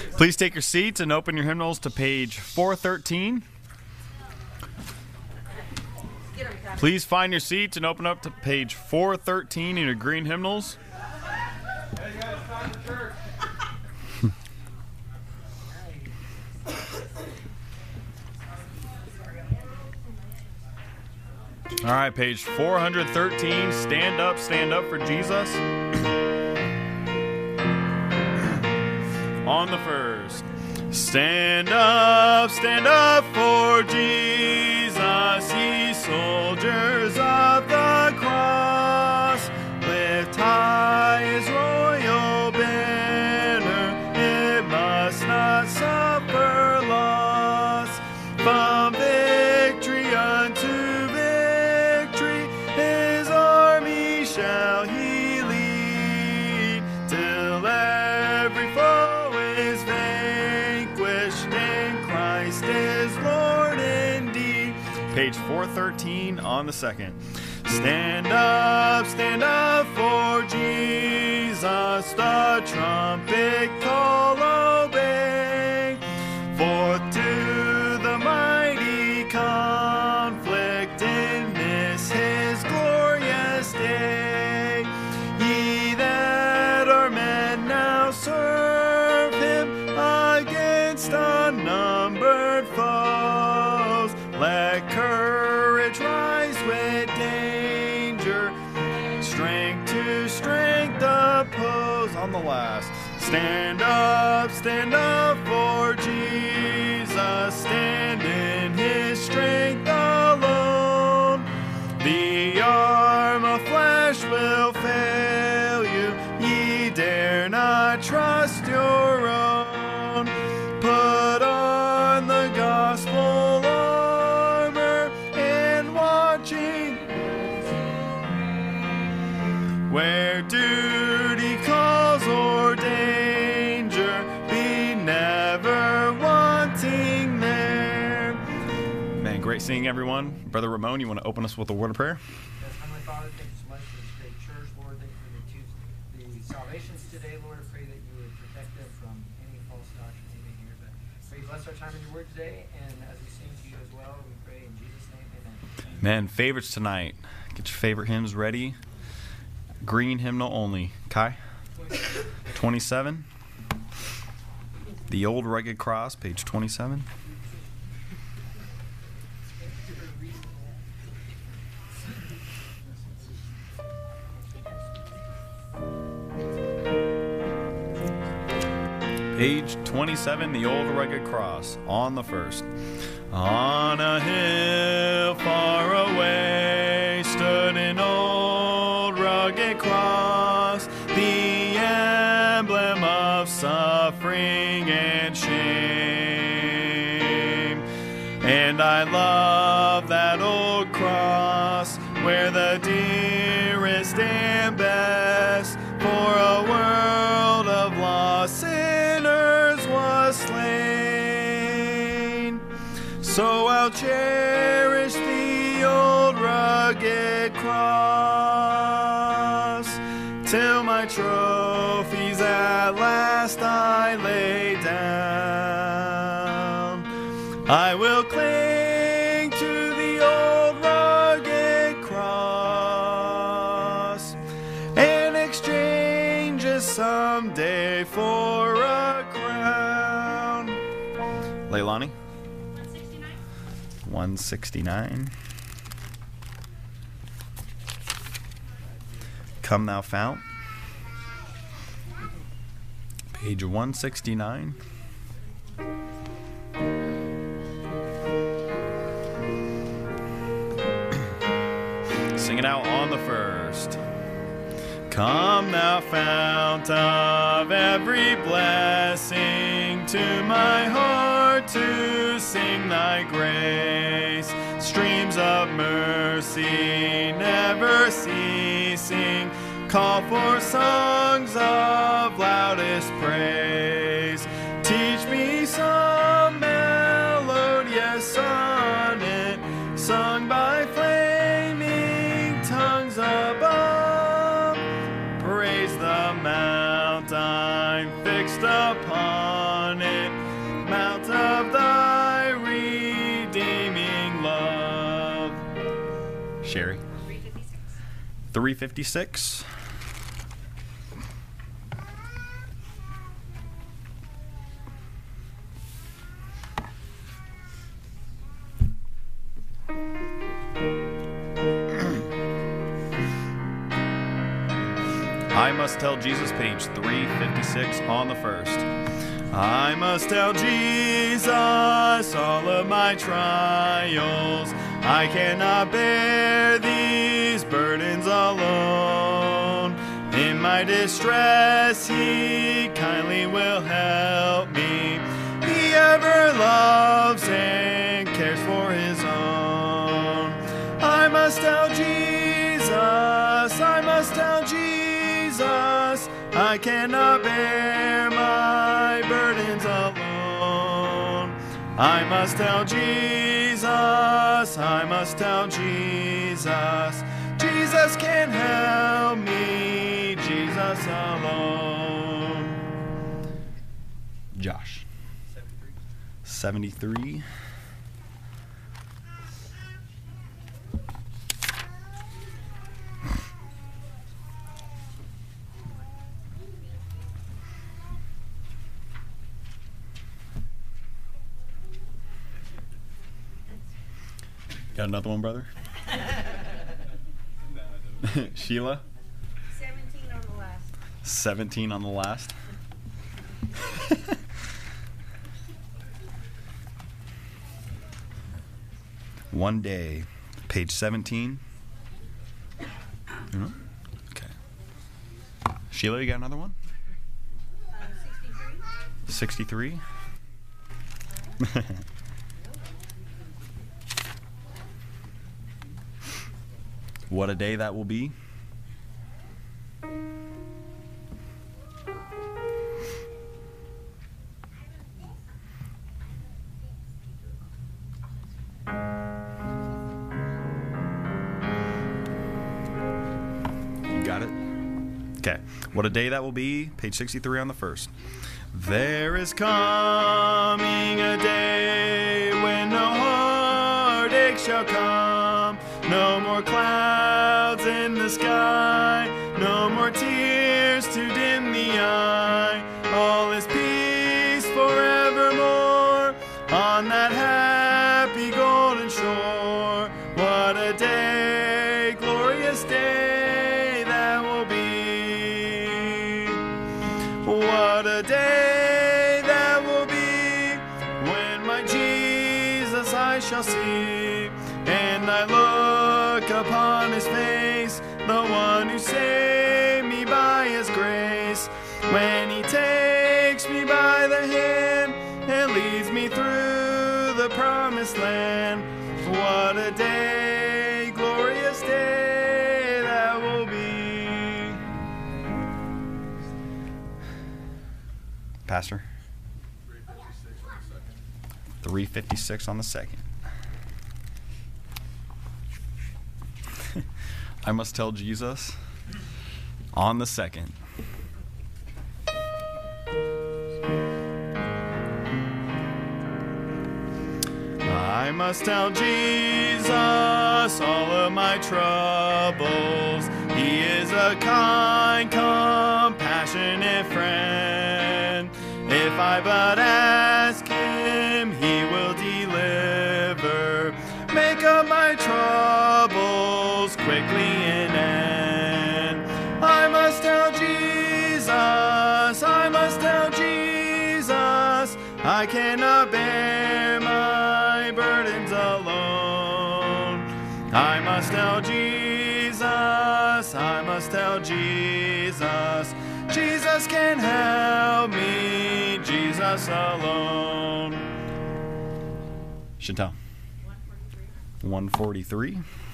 Please take your seats and open your hymnals to page 413. Please find your seats and open up to page 413 in your green hymnals. Hey guys, time for church. All right, page 413, stand up for Jesus. On the first. Stand up for Jesus, ye soldiers of the cross. Lift high his royal banner, it must not suffer loss. From victory unto victory, his army shall he lead, till every foe is vanquished and Christ is Lord indeed. Page 413 on the second. Stand up for Jesus, the trumpet call obey. Forth to the mighty conflict in this his glorious day. Ye that are men now serve him against unnumbered foes. Let courage rise with danger, strength to strength oppose. On the last. Stand up for Jesus, stand in his strength alone. The arm of flesh will fail you, ye dare not trust your own. Put on the gospel armor and watching where duty calls or danger, be never wanting there. Man, great seeing everyone. Brother Ramon, you want to open us with a word of prayer? Yes, Heavenly Father, thank you so much for this great church, Lord. Thank you for the salvations today, Lord. I pray that you would protect them from any false doctrine they may hear. But I pray you bless our time in your word today, and as we sing to you as well, we pray in Jesus' name, amen. Man, favorites tonight. Get your favorite hymns ready. Green hymnal only. Kai? 27. The Old Rugged Cross, page 27. Page 27, The Old Rugged Cross, on the first. On a hill far away stood an old rugged cross, the emblem of suffering and shame. And I love that old cross, where the dearest and best for a world of lost sinners was slain. So I'll cherish the old rugged cross, till my trophies at last I lay down. I will cling to the old rugged cross, and exchange it someday for a crown. Leilani? 169. Come Thou Fount. Page 169. Sing it out on the first. Come Thou Fount of every blessing, to my heart to sing Thy grace. Streams of mercy never ceasing, call for songs of loudest praise. Teach me some melodious sonnet, sung by flaming tongues above. Praise the mount I'm fixed upon, Sherry. 356. I must tell Jesus, page 356 on the first. I must tell Jesus all of my trials. I cannot bear these burdens alone. In my distress, He kindly will help me. He ever loves and cares for His own. I must tell Jesus, I must tell Jesus, I cannot bear my burdens alone. I must tell Jesus, I must tell Jesus, Jesus can help me, Jesus alone. Josh. 73. Got another one, brother? Sheila? 17 on the last. 17 on the last. One day, page 17. Okay. Sheila, you got another one? 63. 63. What a day that will be. You got it? Okay. What a day that will be. Page 63 on the first. There is coming a day when no heartache shall come. No more clouds in the sky, no more tears to dim the eye. All is peace forevermore on that happy golden shore. What a day, glorious day that will be. What a day that will be when my Jesus I shall see. And I look upon His face, the one who saved me by His grace. When He takes me by the hand and leads me through the promised land. What a day, glorious day that will be. Pastor? 356 on the second. I must tell Jesus on the second. I must tell Jesus all of my troubles. He is a kind, compassionate friend. If I but ask Him, He will deliver. Make up my troubles quickly an end. I must tell Jesus, I must tell Jesus, I cannot bear my burdens alone. I must tell Jesus, I must tell Jesus, Jesus can help me, Jesus alone. Chantal. 143.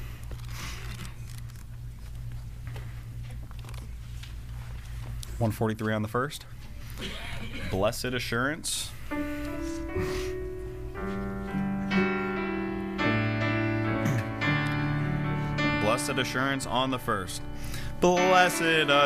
143 on the first. Blessed assurance. Blessed assurance on the first. Blessed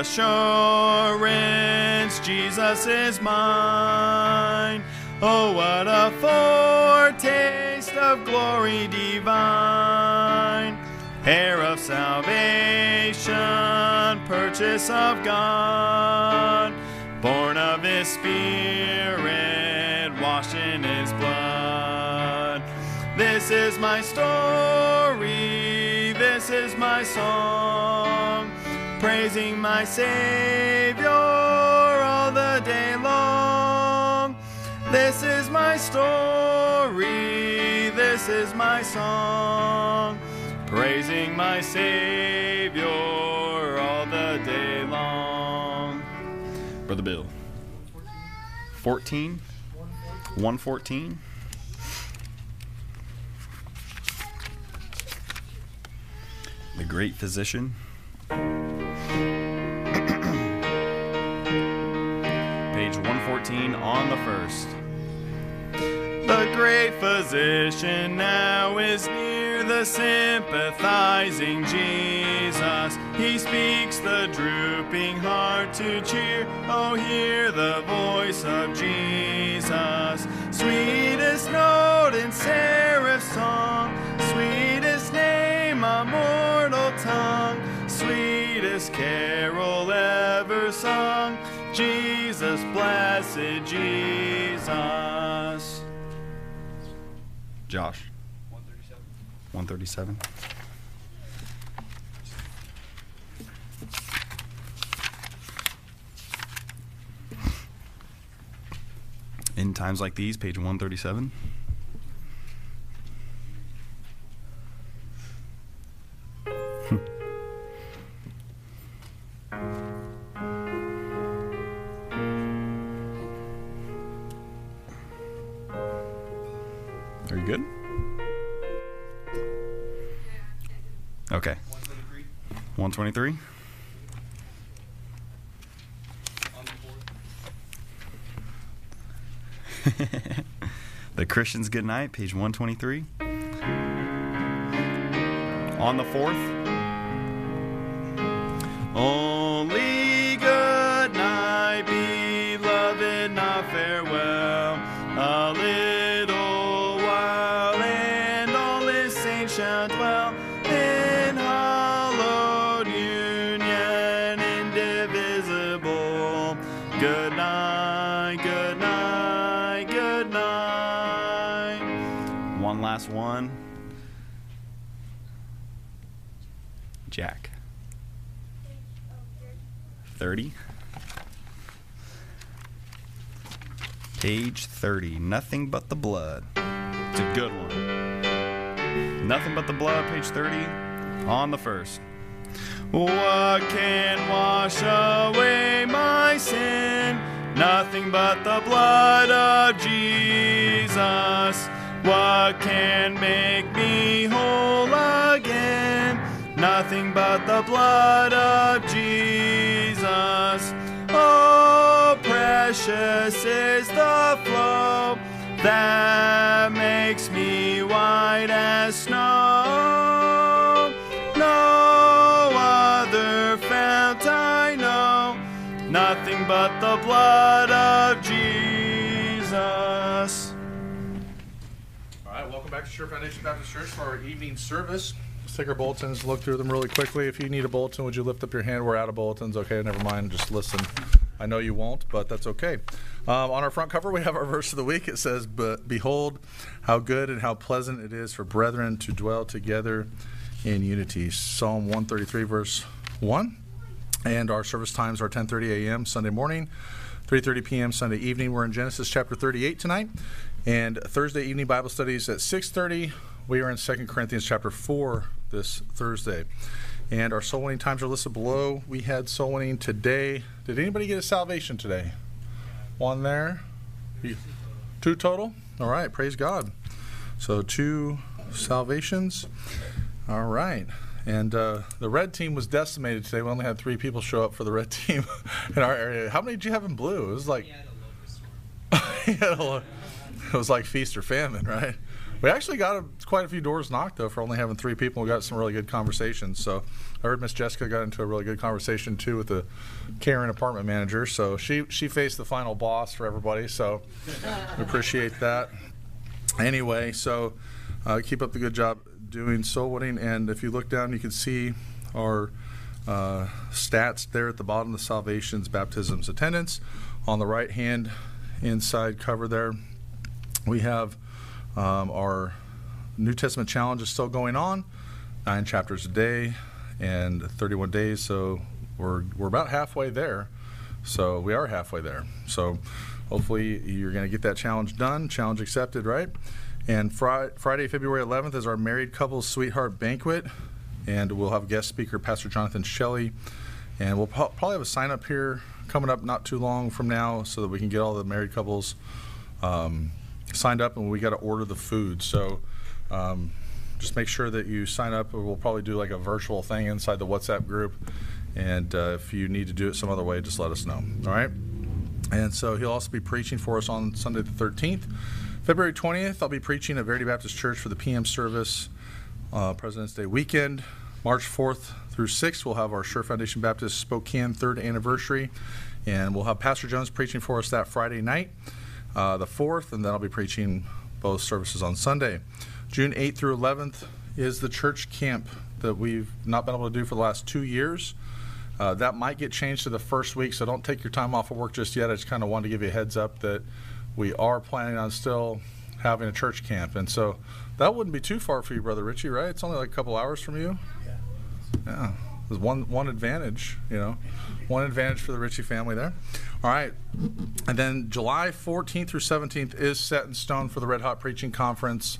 assurance, Jesus is mine. Oh, what a foretaste of glory divine. heir of salvation, purchase of God, born of His Spirit, washed in His blood. This is my story, this is my song, praising my Savior all the day long. This is my story, this is my song, praising my Savior all the day long. Brother Bill. 14? 114? The Great Physician. Page 114 on the first. The great physician now is near, the sympathizing Jesus. He speaks the drooping heart to cheer. Oh, hear the voice of Jesus. Sweetest note in seraph's song, sweetest name on mortal tongue, sweetest carol ever sung, Jesus, blessed Jesus. Josh. 137. 137. In times like these, page 137. Are you good? Okay. 123. The Christian's Good Night, page 123. On the fourth. Only good night, beloved, not farewell. A little while, and all His saints shall dwell in hallowed union, indivisible. Good night, good night, good night. One last one. Jack. 30. Page 30. Nothing but the blood. It's a good one. Nothing but the blood, page 30. On the first. What can wash away my sin? Nothing but the blood of Jesus. What can make me whole again? Nothing but the blood of Jesus. Oh, precious is the flow that makes me white as snow. No other fount I know, nothing but the blood of Jesus. All right, welcome back to Sure Foundation Baptist Church for our evening service. Let's take our bulletins, look through them really quickly. If you need a bulletin, would you lift up your hand? We're out of bulletins. Okay, never mind. Just listen. I know you won't, but that's okay. On our front cover, we have our verse of the week. It says, "But behold, how good and how pleasant it is for brethren to dwell together in unity." Psalm 133, verse 1. And our service times are 10:30 a.m. Sunday morning, 3:30 p.m. Sunday evening. We're in Genesis chapter 38 tonight. And Thursday evening Bible studies at 6:30. We are in 2 Corinthians chapter 4 this Thursday. And our soul winning times are listed below. We had soul winning today. Did anybody get a salvation today? One there? 2 total? All right, praise God. So 2 salvations. All right. And the red team was decimated today. We only had 3 people show up for the red team in our area. How many did you have in blue? It was like... It was like feast or famine, right? We actually got quite a few doors knocked, though, for only having 3 people. We got some really good conversations. So I heard Miss Jessica got into a really good conversation, too, with the Karen apartment manager. So she faced the final boss for everybody. So we appreciate that. Anyway, so Keep up the good job doing soul winning. And if you look down, you can see our stats there at the bottom, the salvations, baptisms, attendance. On the right hand inside cover there, we have our New Testament challenge is still going on, 9 chapters a day and 31 days. So we're about halfway there. So we are halfway there. So hopefully you're going to get that challenge done, challenge accepted, right? And Friday, February 11th is our Married Couples Sweetheart Banquet, and we'll have guest speaker Pastor Jonathan Shelley, and we'll probably have a sign up here coming up not too long from now so that we can get all the married couples signed up, and we got to order the food. So just make sure that you sign up, or we'll probably do like a virtual thing inside the WhatsApp group, and if you need to do it some other way, just let us know. All right? And so he'll also be preaching for us on Sunday the 13th. February 20th, I'll be preaching at Verity Baptist Church for the PM service, President's Day weekend. March 4th through 6th, we'll have our Sure Foundation Baptist Spokane 3rd anniversary, and we'll have Pastor Jones preaching for us that Friday night, the 4th, and then I'll be preaching both services on Sunday. June 8th through 11th is the church camp that we've not been able to do for the last 2 years. That might get changed to the first week, so don't take your time off of work just yet. I just kind of wanted to give you a heads up that we are planning on still having a church camp. And so that wouldn't be too far for you, Brother Richie, right? It's only like a couple hours from you. Yeah. There's one advantage, one advantage for the Richie family there. All right. And then July 14th through 17th is set in stone for the Red Hot Preaching Conference.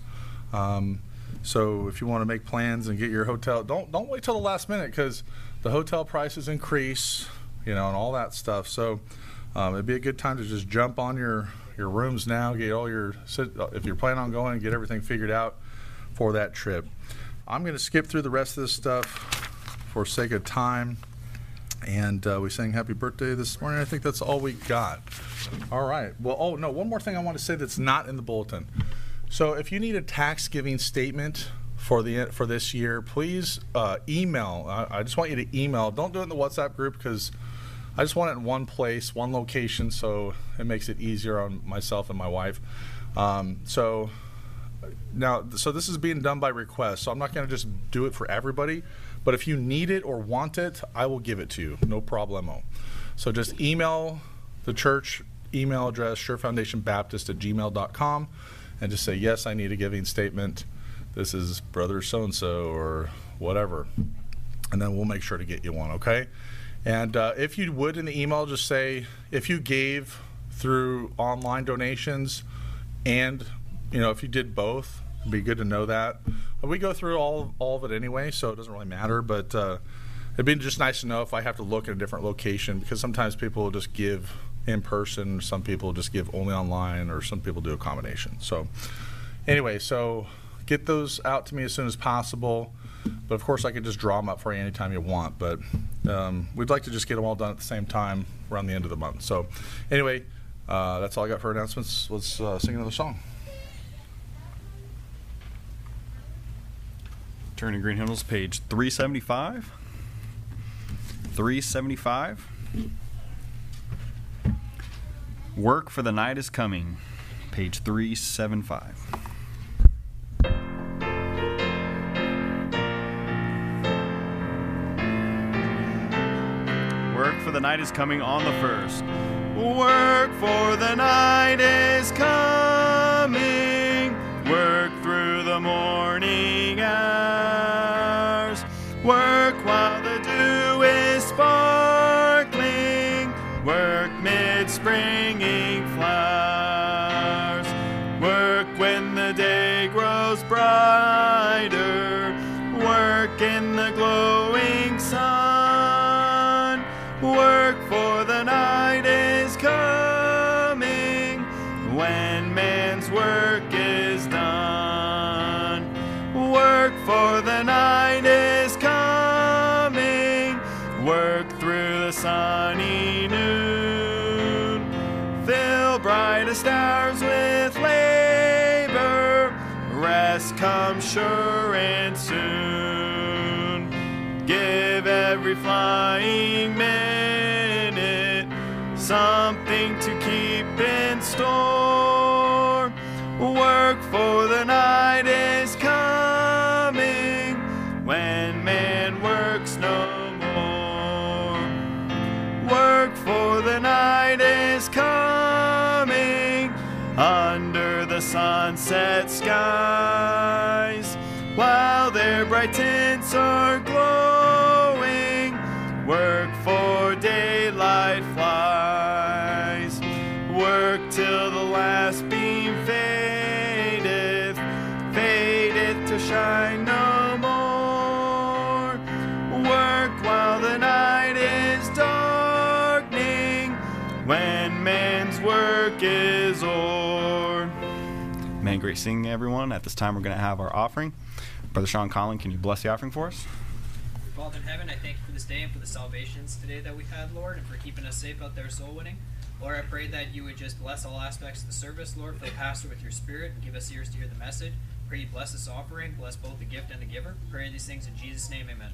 So if you want to make plans and get your hotel, don't wait till the last minute, because the hotel prices increase, and all that stuff. So it'd be a good time to just jump on your rooms now, get all if you're planning on going, get everything figured out for that trip. I'm going to skip through the rest of this stuff for sake of time. And we sang happy birthday this morning. I think that's all we got. All right. Well, one more thing I want to say that's not in the bulletin. So if you need a tax giving statement for this year, please email. I just want you to email. Don't do it in the WhatsApp group, because I just want it in one place, one location, so it makes it easier on myself and my wife. So this is being done by request, so I'm not going to just do it for everybody, but if you need it or want it, I will give it to you, no problemo. So just email the church email address, surefoundationbaptist@gmail.com, and just say, yes, I need a giving statement. This is brother so-and-so or whatever, and then we'll make sure to get you one, okay? And if you would, in the email, just say if you gave through online donations, and if you did both, it'd be good to know that. We go through all of it anyway, so it doesn't really matter. But it'd be just nice to know if I have to look at a different location, because sometimes people will just give in person, some people just give only online, or some people do a combination. So anyway, so get those out to me as soon as possible. But of course, I could just draw them up for you anytime you want. But we'd like to just get them all done at the same time around the end of the month. So anyway, that's all I got for announcements. Let's sing another song. Turn to Green Hymnals, page 375. 375. Work for the Night is Coming, page 375. Work for the night is coming on the 1st. Work for the night is coming. Work through the morning hours. Work while the dew is sparkling. Work mid springing flowers. Work when the day grows brighter. Work in the glowing sun. Work for the night is coming, when man's work is done. Work for the night is coming, work through the sunny noon. Fill brightest hours with labor, rest comes sure and soon. Give every flying minute something to keep in store. Work for the night is under the sunset skies, while their bright tints are glowing, work for daylight flies. Work till the last beam fadeth, fadeth to shine no more. Work while the night is darkening, when man's work is o'er. Man, great singing, everyone. At this time, we're going to have our offering. Brother Sean Collin, can you bless the offering for us? Father in heaven, I thank you for this day and for the salvations today that we had, Lord, and for keeping us safe out there soul winning. Lord, I pray that you would just bless all aspects of the service, Lord, fill the pastor with your spirit and give us ears to hear the message. Pray you bless this offering, bless both the gift and the giver. Pray these things in Jesus' name, amen.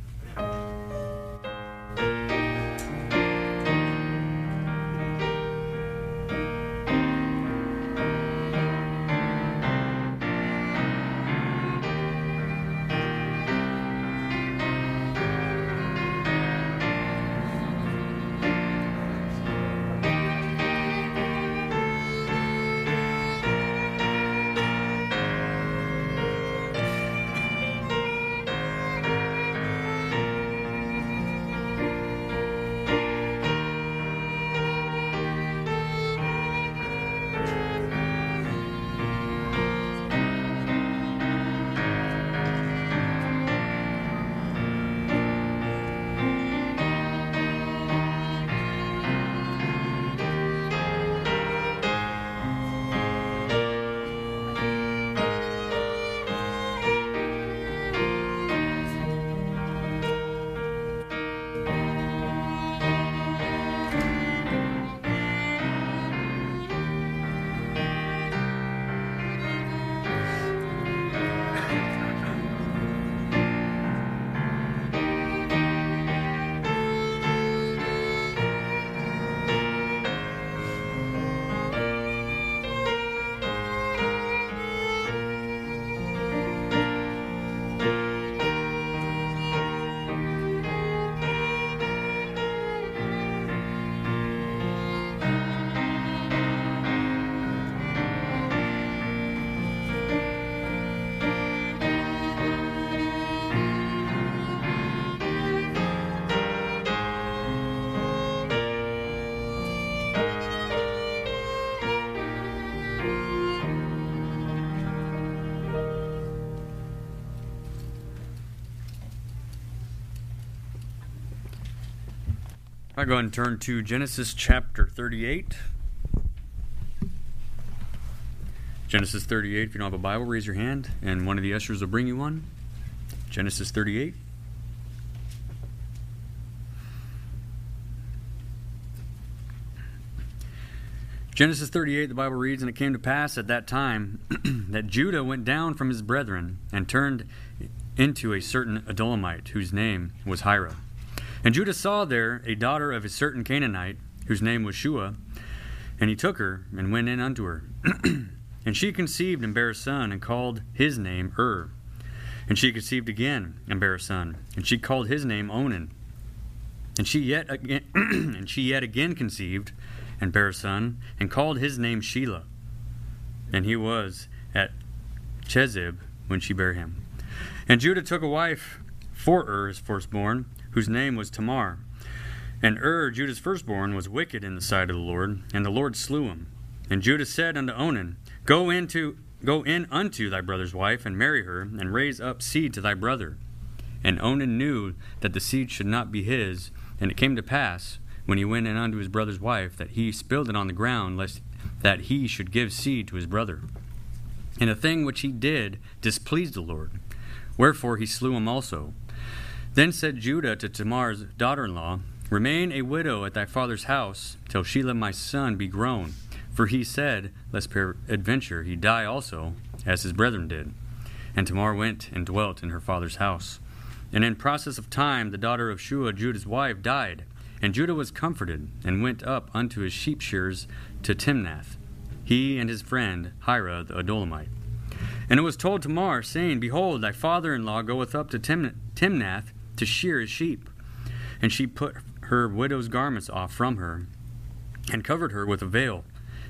I'll go ahead and turn to Genesis chapter 38. Genesis 38, if you don't have a Bible, raise your hand, and one of the ushers will bring you one. Genesis 38. Genesis 38, the Bible reads, "And it came to pass at that time that Judah went down from his brethren and turned into a certain Adulamite, whose name was Hira. And Judah saw there a daughter of a certain Canaanite, whose name was Shua, and he took her and went in unto her. And she conceived and bare a son, and called his name And she conceived again and bare a son, and she called his name Onan. And she yet again conceived and bare a son, and called his name Shelah. And he was at Chezib when she bare him. And Judah took a wife for his firstborn, whose name was Tamar. And Judah's firstborn, was wicked in the sight of the Lord, and the Lord slew him. And Judah said unto Onan, Go in unto thy brother's wife, and marry her, and raise up seed to thy brother. And Onan knew that the seed should not be his, and it came to pass, when he went in unto his brother's wife, that he spilled it on the ground, lest that he should give seed to his brother. And the thing which he did displeased the Lord, wherefore he slew him also. Then said Judah to Tamar's daughter-in-law, Remain a widow at thy father's house, till Shelah my son be grown. For he said, Lest peradventure he die also, as his brethren did. And Tamar went and dwelt in her father's house. And in process of time the daughter of Shua, Judah's wife, died. And Judah was comforted, and went up unto his sheep shearers to Timnath, he and his friend Hira the Adulamite. And it was told Tamar, saying, Behold, thy father-in-law goeth up to Timnath to shear his sheep. And she put her widow's garments off from her, and covered her with a veil.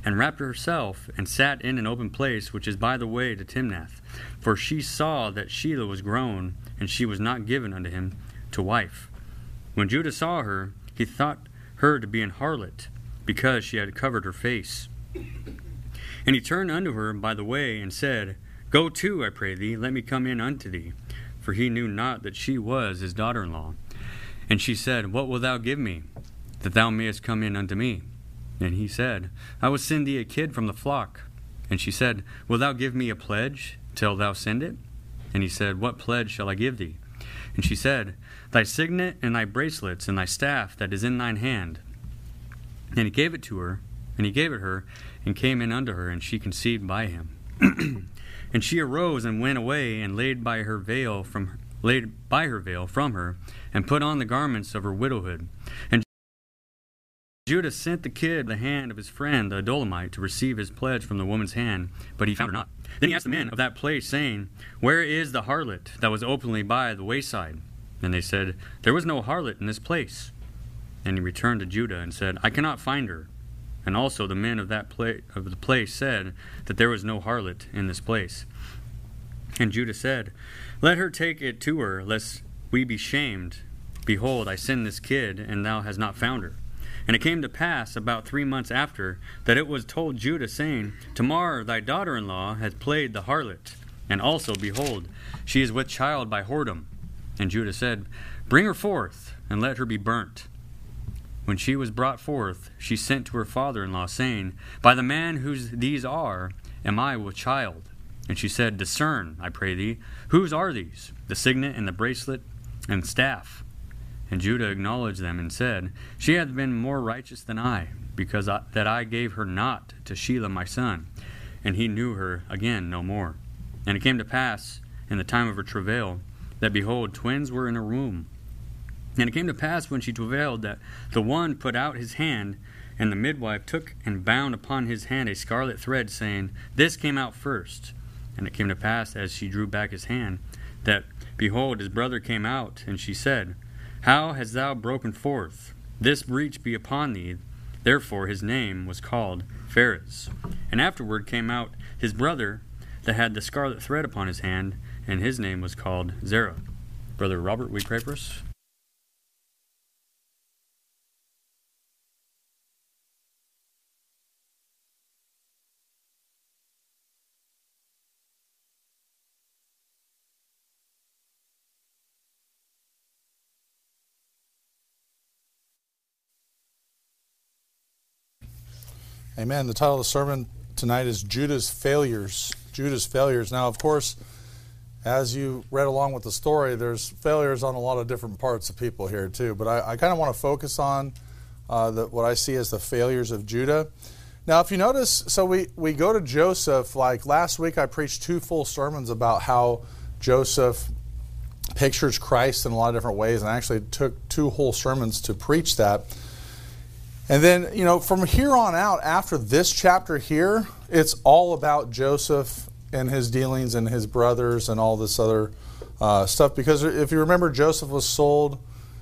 and wrapped herself, and sat in an open place which is by the way to Timnath. For she saw that Shelah was grown, and she was not given unto him to wife. When Judah saw her, he thought her to be an harlot, because she had covered her face. And he turned unto her by the way, and said, Go to, I pray thee, let me come in unto thee. For he knew not that she was his daughter-in-law. And she said, What wilt thou give me, that thou mayest come in unto me? And he said, I will send thee a kid from the flock. And she said, Wilt thou give me a pledge till thou send it? And he said, What pledge shall I give thee? And she said, Thy signet and thy bracelets and thy staff that is in thine hand. And he gave it to her, and he gave it her, and came in unto her, and she conceived by him. And she arose and went away, and laid by her veil from her, and put on the garments of her widowhood. And Judah sent the kid the hand of his friend the Adulamite to receive his pledge from the woman's hand, but he found her not. Then he asked the men of that place, saying, Where is the harlot that was openly by the wayside? And they said, There was no harlot in this place. And he returned to Judah and said, I cannot find her. And also the men of the place said that there was no harlot in this place. And Judah said, Let her take it to her, lest we be shamed. Behold, I send this kid, and thou hast not found her. And it came to pass about 3 months after that it was told Judah, saying, Tamar thy daughter-in-law hath played the harlot, and also, behold, she is with child by whoredom. And Judah said, Bring her forth, and let her be burnt. When she was brought forth, she sent to her father-in-law, saying, By the man whose these are, am I with child? And she said, Discern, I pray thee, whose are these, the signet and the bracelet and staff? And Judah acknowledged them and said, She hath been more righteous than I, because that I gave her not to Shelah my son. And he knew her again no more. And it came to pass, in the time of her travail, that behold, twins were in her womb. And it came to pass when she travailed that the one put out his hand, and the midwife took and bound upon his hand a scarlet thread, saying, This came out first. And it came to pass, as she drew back his hand, that, behold, his brother came out, and she said, How hast thou broken forth? This breach be upon thee. Therefore his name was called Pharez. And afterward came out his brother that had the scarlet thread upon his hand, and his name was called Zerah. Brother Robert, will you pray for us? Amen. The title of the sermon tonight is Judah's Failures. Judah's Failures. Now, of course, as you read along with the story, there's failures on a lot of different parts of people here too. But I kind of want to focus on what I see as the failures of Judah. Now, if you notice, so we go to Joseph. Like last week, I preached 2 full sermons about how Joseph pictures Christ in a lot of different ways, and I actually took 2 whole sermons to preach that. And then, from here on out, after this chapter here, it's all about Joseph and his dealings and his brothers and all this other stuff. Because if you remember, Joseph was sold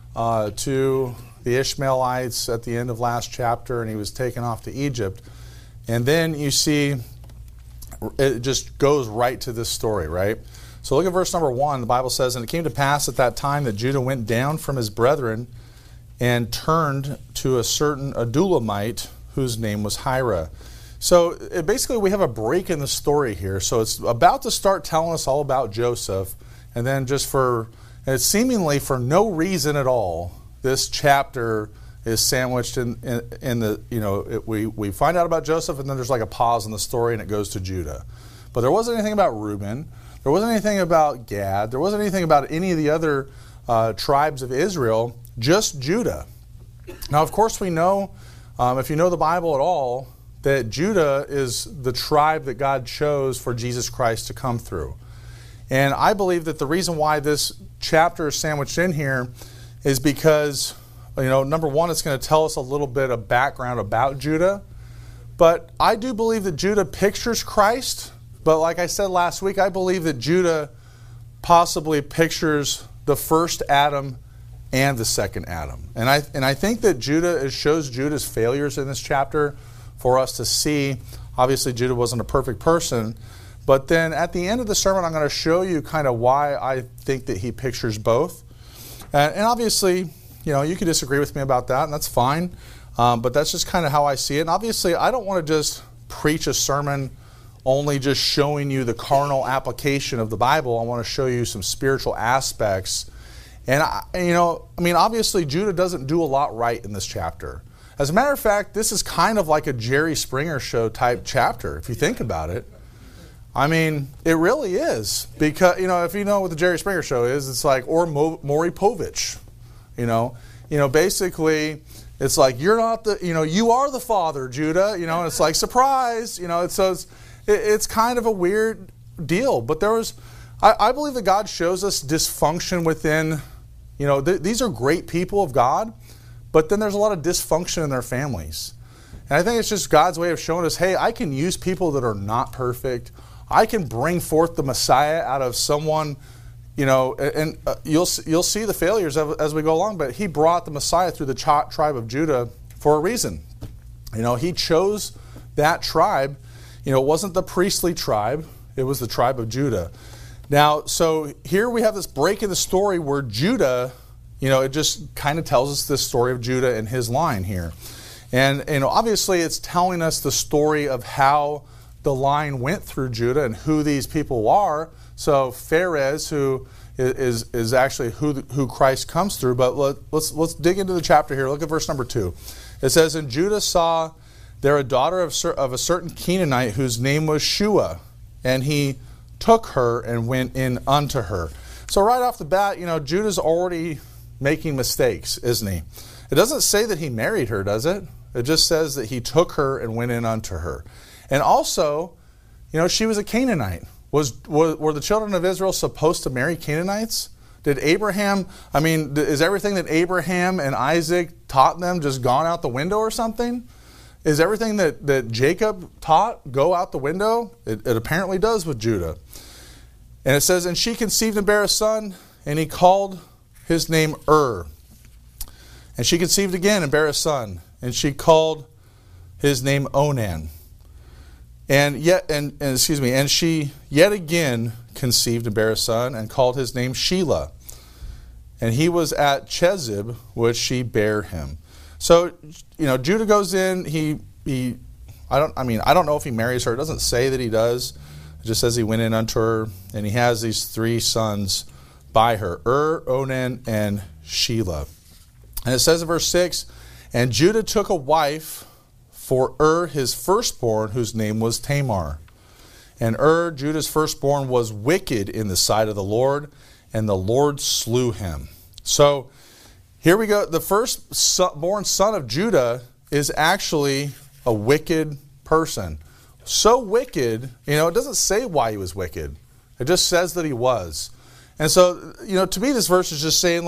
to the Ishmaelites at the end of last chapter, and he was taken off to Egypt. And then you see, it just goes right to this story, right? So look at verse number 1. The Bible says, And it came to pass at that time that Judah went down from his brethren and turned to a certain Adulamite whose name was Hira. So basically we have a break in the story here. So it's about to start telling us all about Joseph, and then it's seemingly for no reason at all, this chapter is sandwiched in the, we find out about Joseph, and then there's like a pause in the story and it goes to Judah. But there wasn't anything about Reuben. There wasn't anything about Gad. There wasn't anything about any of the other tribes of Israel. Just Judah. Now, of course, we know, if you know the Bible at all, that Judah is the tribe that God chose for Jesus Christ to come through. And I believe that the reason why this chapter is sandwiched in here is because, number one, it's going to tell us a little bit of background about Judah. But I do believe that Judah pictures Christ. But like I said last week, I believe that Judah possibly pictures the first Adam and the second Adam. And I think that Judah shows Judah's failures in this chapter for us to see. Obviously, Judah wasn't a perfect person. But then at the end of the sermon, I'm going to show you kind of why I think that he pictures both. And obviously, you can disagree with me about that, and that's fine. But that's just kind of how I see it. And obviously, I don't want to just preach a sermon only just showing you the carnal application of the Bible. I want to show you some spiritual aspects. And, obviously, Judah doesn't do a lot right in this chapter. As a matter of fact, this is kind of like a Jerry Springer show type chapter, if you think about it. I mean, it really is. Because, if you know what the Jerry Springer show is, it's like, or Maury Povich. Basically, it's like, you're not the, you are the father, Judah. And it's like, surprise. It's kind of a weird deal. But I believe that God shows us dysfunction within, these are great people of God, but then there's a lot of dysfunction in their families. And I think it's just God's way of showing us, hey, I can use people that are not perfect. I can bring forth the Messiah out of someone, and you'll see the failures as we go along, but he brought the Messiah through the tribe of Judah for a reason. He chose that tribe. It wasn't the priestly tribe. It was the tribe of Judah. Now, so here we have this break in the story where Judah, it just kind of tells us this story of Judah and his line here. And obviously it's telling us the story of how the line went through Judah and who these people are. So Pharez, who is actually who Christ comes through. But let's dig into the chapter here. Look at verse number 2. It says, "And Judah saw there a daughter of a certain Canaanite whose name was Shua, and he took her and went in unto her." So right off the bat, Judah's already making mistakes, isn't he? It doesn't say that he married her, does it? It just says that he took her and went in unto her. And also, she was a Canaanite. Were the children of Israel supposed to marry Canaanites? Did Abraham, is everything that Abraham and Isaac taught them just gone out the window or something? Is everything that Jacob taught go out the window? It apparently does with Judah. And it says, "And she conceived and bare a son, and he called his name And she conceived again and bare a son, and she called his name Onan. And she yet again conceived and bare a son, and called his name Shelah. And he was at Chezib, which she bare him." So, Judah goes in. I don't know if he marries her. It doesn't say that he does. It just says he went in unto her, and he has these 3 sons by her: Onan, and Shelah. And it says in verse 6, "And Judah took a wife for his firstborn, whose name was Tamar. And Judah's firstborn, was wicked in the sight of the Lord, and the Lord slew him." So here we go. The firstborn son of Judah is actually a wicked person. So wicked, it doesn't say why he was wicked. It just says that he was. And so, to me, this verse is just saying,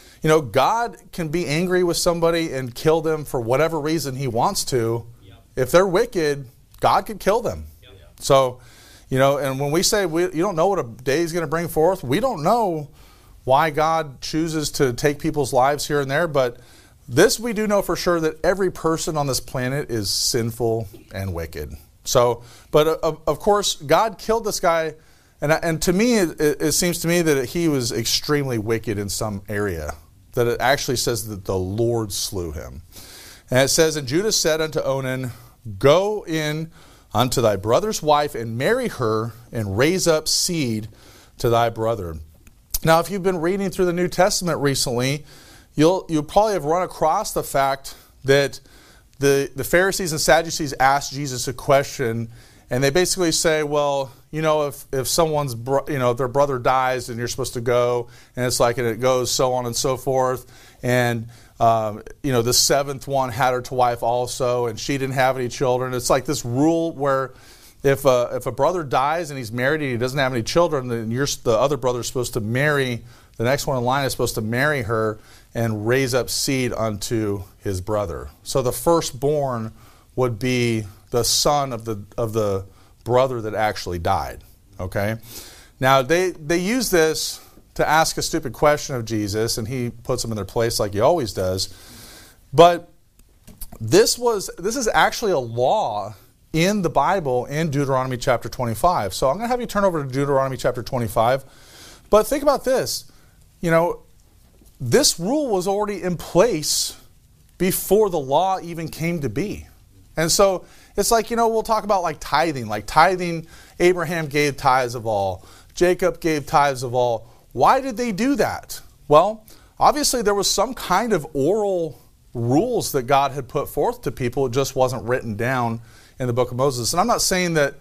God can be angry with somebody and kill them for whatever reason he wants to. Yep. If they're wicked, God could kill them. Yep. So, and when we say you don't know what a day is going to bring forth, we don't know why God chooses to take people's lives here and there, but this we do know for sure, that every person on this planet is sinful and wicked. So, but of course, God killed this guy, and to me, it seems to me that he was extremely wicked in some area. That it actually says that the Lord slew him. And it says, "And Judah said unto Onan, Go in unto thy brother's wife, and marry her, and raise up seed to thy brother." Now, if you've been reading through the New Testament recently, you'll probably have run across the fact that the Pharisees and Sadducees asked Jesus a question, and they basically say, well, if someone's, if their brother dies, and you're supposed to go, and it goes so on and so forth, and the 7th one had her to wife also, and she didn't have any children. It's like this rule where if a brother dies and he's married and he doesn't have any children, then the other brother is supposed to marry, the next one in line is supposed to marry her and raise up seed unto his brother. So the firstborn would be the son of the brother that actually died. Okay? Now they use this to ask a stupid question of Jesus, and he puts them in their place like he always does. But this is actually a law in the Bible in Deuteronomy chapter 25. So I'm going to have you turn over to Deuteronomy chapter 25. But think about this. This rule was already in place before the law even came to be. And so it's like, we'll talk about like tithing. Like tithing, Abraham gave tithes of all. Jacob gave tithes of all. Why did they do that? Well, obviously there was some kind of oral rules that God had put forth to people. It just wasn't written down in the book of Moses. And I'm not saying that,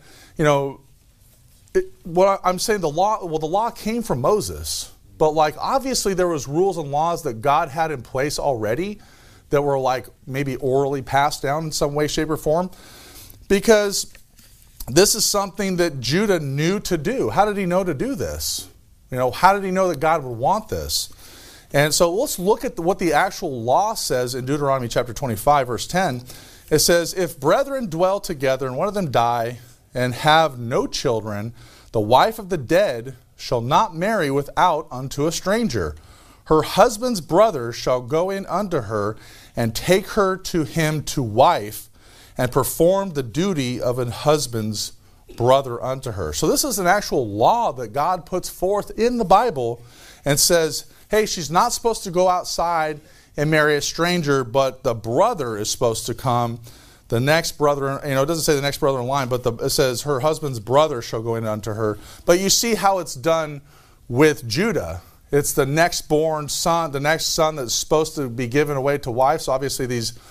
I'm saying the law came from Moses. But like obviously there was rules and laws that God had in place already that were like maybe orally passed down in some way, shape, or form. Because this is something that Judah knew to do. How did he know to do this? How did he know that God would want this? And so let's look at what the actual law says in Deuteronomy chapter 25, verse 10. It says, if brethren dwell together and one of them die and have no children, the wife of the dead shall not marry without unto a stranger. Her husband's brother shall go in unto her and take her to him to wife and perform the duty of a husband's brother unto her. So this is an actual law that God puts forth in the Bible and says, hey, she's not supposed to go outside and marry a stranger, but the brother is supposed to come. The next brother, it doesn't say the next brother in line, but it says her husband's brother shall go in unto her. But you see how it's done with Judah. It's the next born son, the next son that's supposed to be given away to wives. So obviously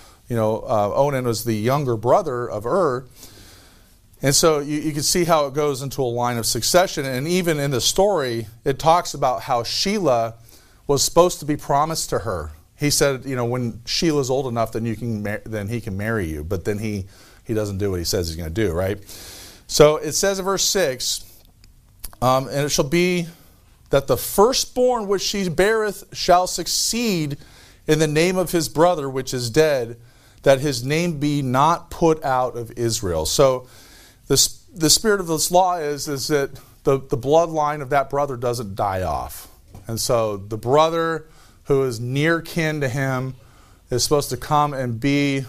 Onan was the younger brother of Ur. And so you can see how it goes into a line of succession. And even in the story, it talks about how Shelah was supposed to be promised to her. He said, when Shelah's old enough, then he can marry you. But then he doesn't do what he says he's going to do, right? So it says in verse 6, and it shall be that the firstborn which she beareth shall succeed in the name of his brother which is dead, that his name be not put out of Israel. So the spirit of this law is that the bloodline of that brother doesn't die off. And so the brother who is near kin to him is supposed to come and be,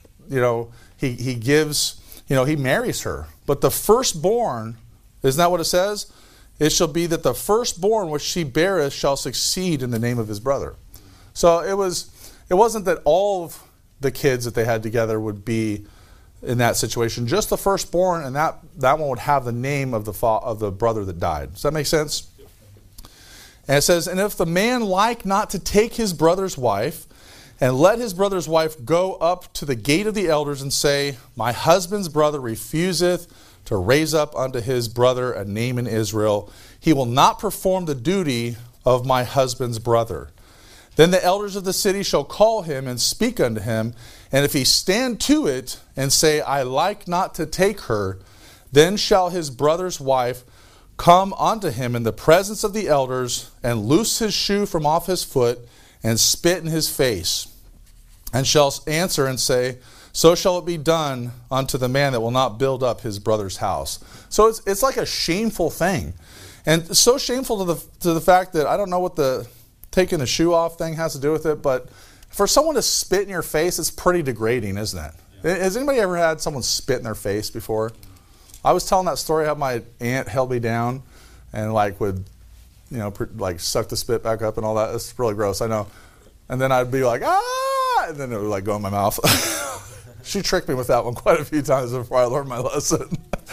he gives, he marries her. But the firstborn, isn't that what it says? It shall be that the firstborn which she beareth shall succeed in the name of his brother. So it wasn't that all of the kids that they had together would be in that situation. Just the firstborn, and that one would have the name of the brother that died. Does that make sense? And it says, and if the man like not to take his brother's wife, and let his brother's wife go up to the gate of the elders and say, my husband's brother refuseth to raise up unto his brother a name in Israel, he will not perform the duty of my husband's brother. Then the elders of the city shall call him and speak unto him, and if he stand to it and say, I like not to take her, then shall his brother's wife come unto him in the presence of the elders, and loose his shoe from off his foot, and spit in his face, and shall answer and say, so shall it be done unto the man that will not build up his brother's house. So it's like a shameful thing. And so shameful to the fact that I don't know what the taking the shoe off thing has to do with it, but for someone to spit in your face, it's pretty degrading, isn't it? Yeah. Has anybody ever had someone spit in their face before? I was telling that story how my aunt held me down and would, suck the spit back up and all that. It's really gross, I know. And then I'd be like, ah, and then it would go in my mouth. She tricked me with that one quite a few times before I learned my lesson.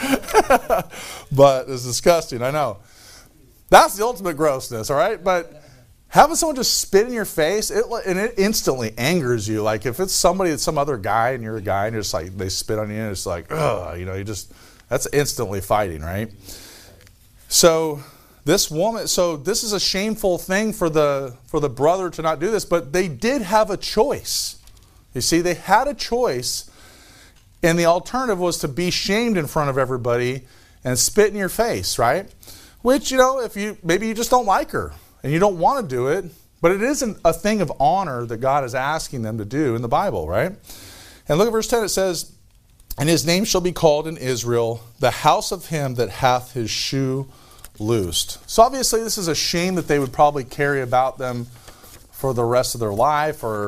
But it's disgusting, I know. That's the ultimate grossness, all right? But having someone just spit in your face, it instantly angers you. Like if it's somebody that's some other guy and you're a guy and you're just like, they spit on you and it's like, ugh, that's instantly fighting, right? So this is a shameful thing for the brother to not do this, but they did have a choice. You see, they had a choice, and the alternative was to be shamed in front of everybody and spit in your face, right? Which, maybe you just don't like her and you don't want to do it, but it isn't a thing of honor that God is asking them to do in the Bible, right? And look at verse 10, it says, and his name shall be called in Israel, the house of him that hath his shoe loosed. So obviously this is a shame that they would probably carry about them for the rest of their life, or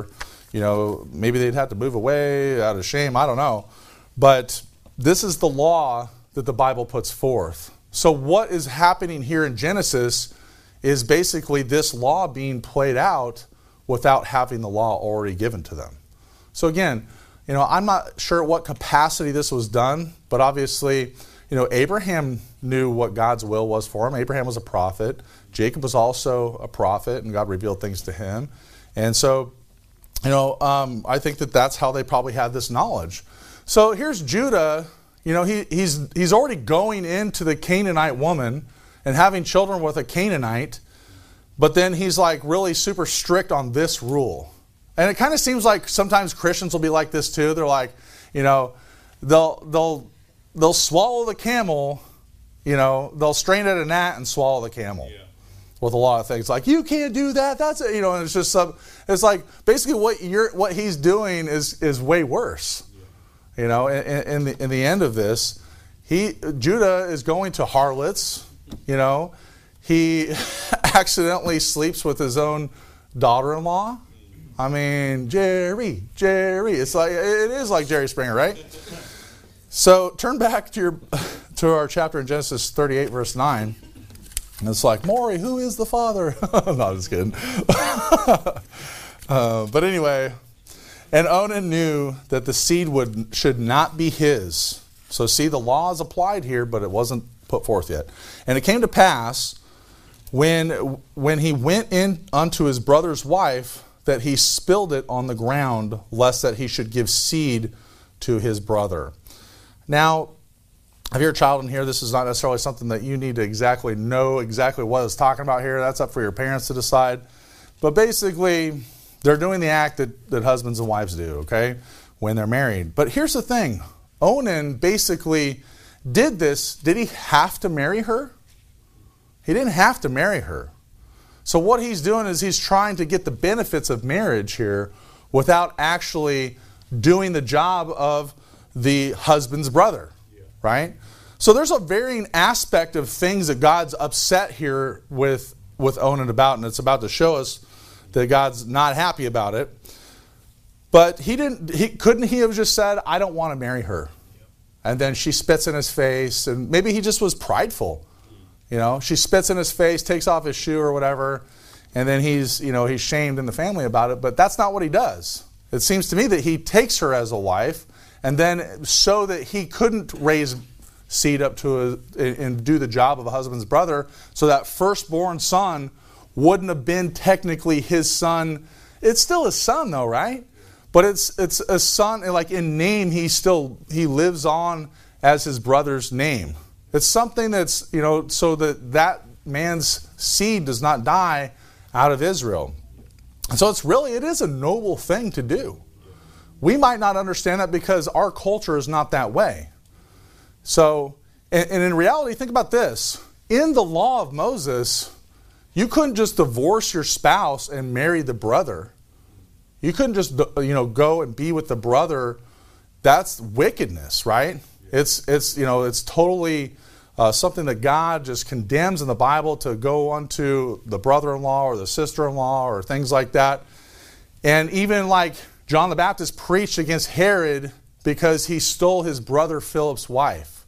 maybe they'd have to move away out of shame. I don't know. But this is the law that the Bible puts forth. So what is happening here in Genesis is basically this law being played out without having the law already given to them. So again, I'm not sure what capacity this was done, but obviously, Abraham knew what God's will was for him. Abraham was a prophet. Jacob was also a prophet, and God revealed things to him. And so, I think that that's how they probably had this knowledge. So here's Judah. He's already going into the Canaanite woman and having children with a Canaanite, but then he's like really super strict on this rule. And it kind of seems like sometimes Christians will be like this too. They're like, they'll swallow the camel, they'll strain at a gnat and swallow the camel. Yeah. With a lot of things like, you can't do that. That's and it's just it's like basically what he's doing is way worse. Yeah. In the end of this, Judah is going to harlots. He accidentally sleeps with his own daughter-in-law. I mean, Jerry. It is like Jerry Springer, right? So turn back to our chapter in Genesis 38, verse 9. And it's like, Maury, who is the father? No, I'm just kidding. But anyway, and Onan knew that the seed should not be his. So see, the law is applied here, but it wasn't put forth yet. And it came to pass when he went in unto his brother's wife, that he spilled it on the ground, lest that he should give seed to his brother. Now, if you're a child in here, this is not necessarily something that you need to exactly know exactly what it's talking about here. That's up for your parents to decide. But basically, they're doing the act that husbands and wives do, okay, when they're married. But here's the thing. Onan basically did this. Did he have to marry her? He didn't have to marry her. So what he's doing is he's trying to get the benefits of marriage here without actually doing the job of the husband's brother, right? So there's a varying aspect of things that God's upset here with Onan about, and it's about to show us that God's not happy about it. But couldn't he have just said, I don't want to marry her? And then she spits in his face, and maybe he just was prideful. She spits in his face, takes off his shoe or whatever, and then he's shamed in the family about it. But that's not what he does. It seems to me that he takes her as a wife, and then so that he couldn't raise seed up and do the job of a husband's brother, so that firstborn son wouldn't have been technically his son. It's still his son though, right? But it's a son, like in name, he lives on as his brother's name. It's something that's, so that man's seed does not die out of Israel. And so it is a noble thing to do. We might not understand that because our culture is not that way. So, and in reality, think about this. In the law of Moses, you couldn't just divorce your spouse and marry the brother. You couldn't just, go and be with the brother. That's wickedness, right? It's totally something that God just condemns in the Bible, to go unto the brother-in-law or the sister-in-law or things like that. And even like John the Baptist preached against Herod because he stole his brother Philip's wife.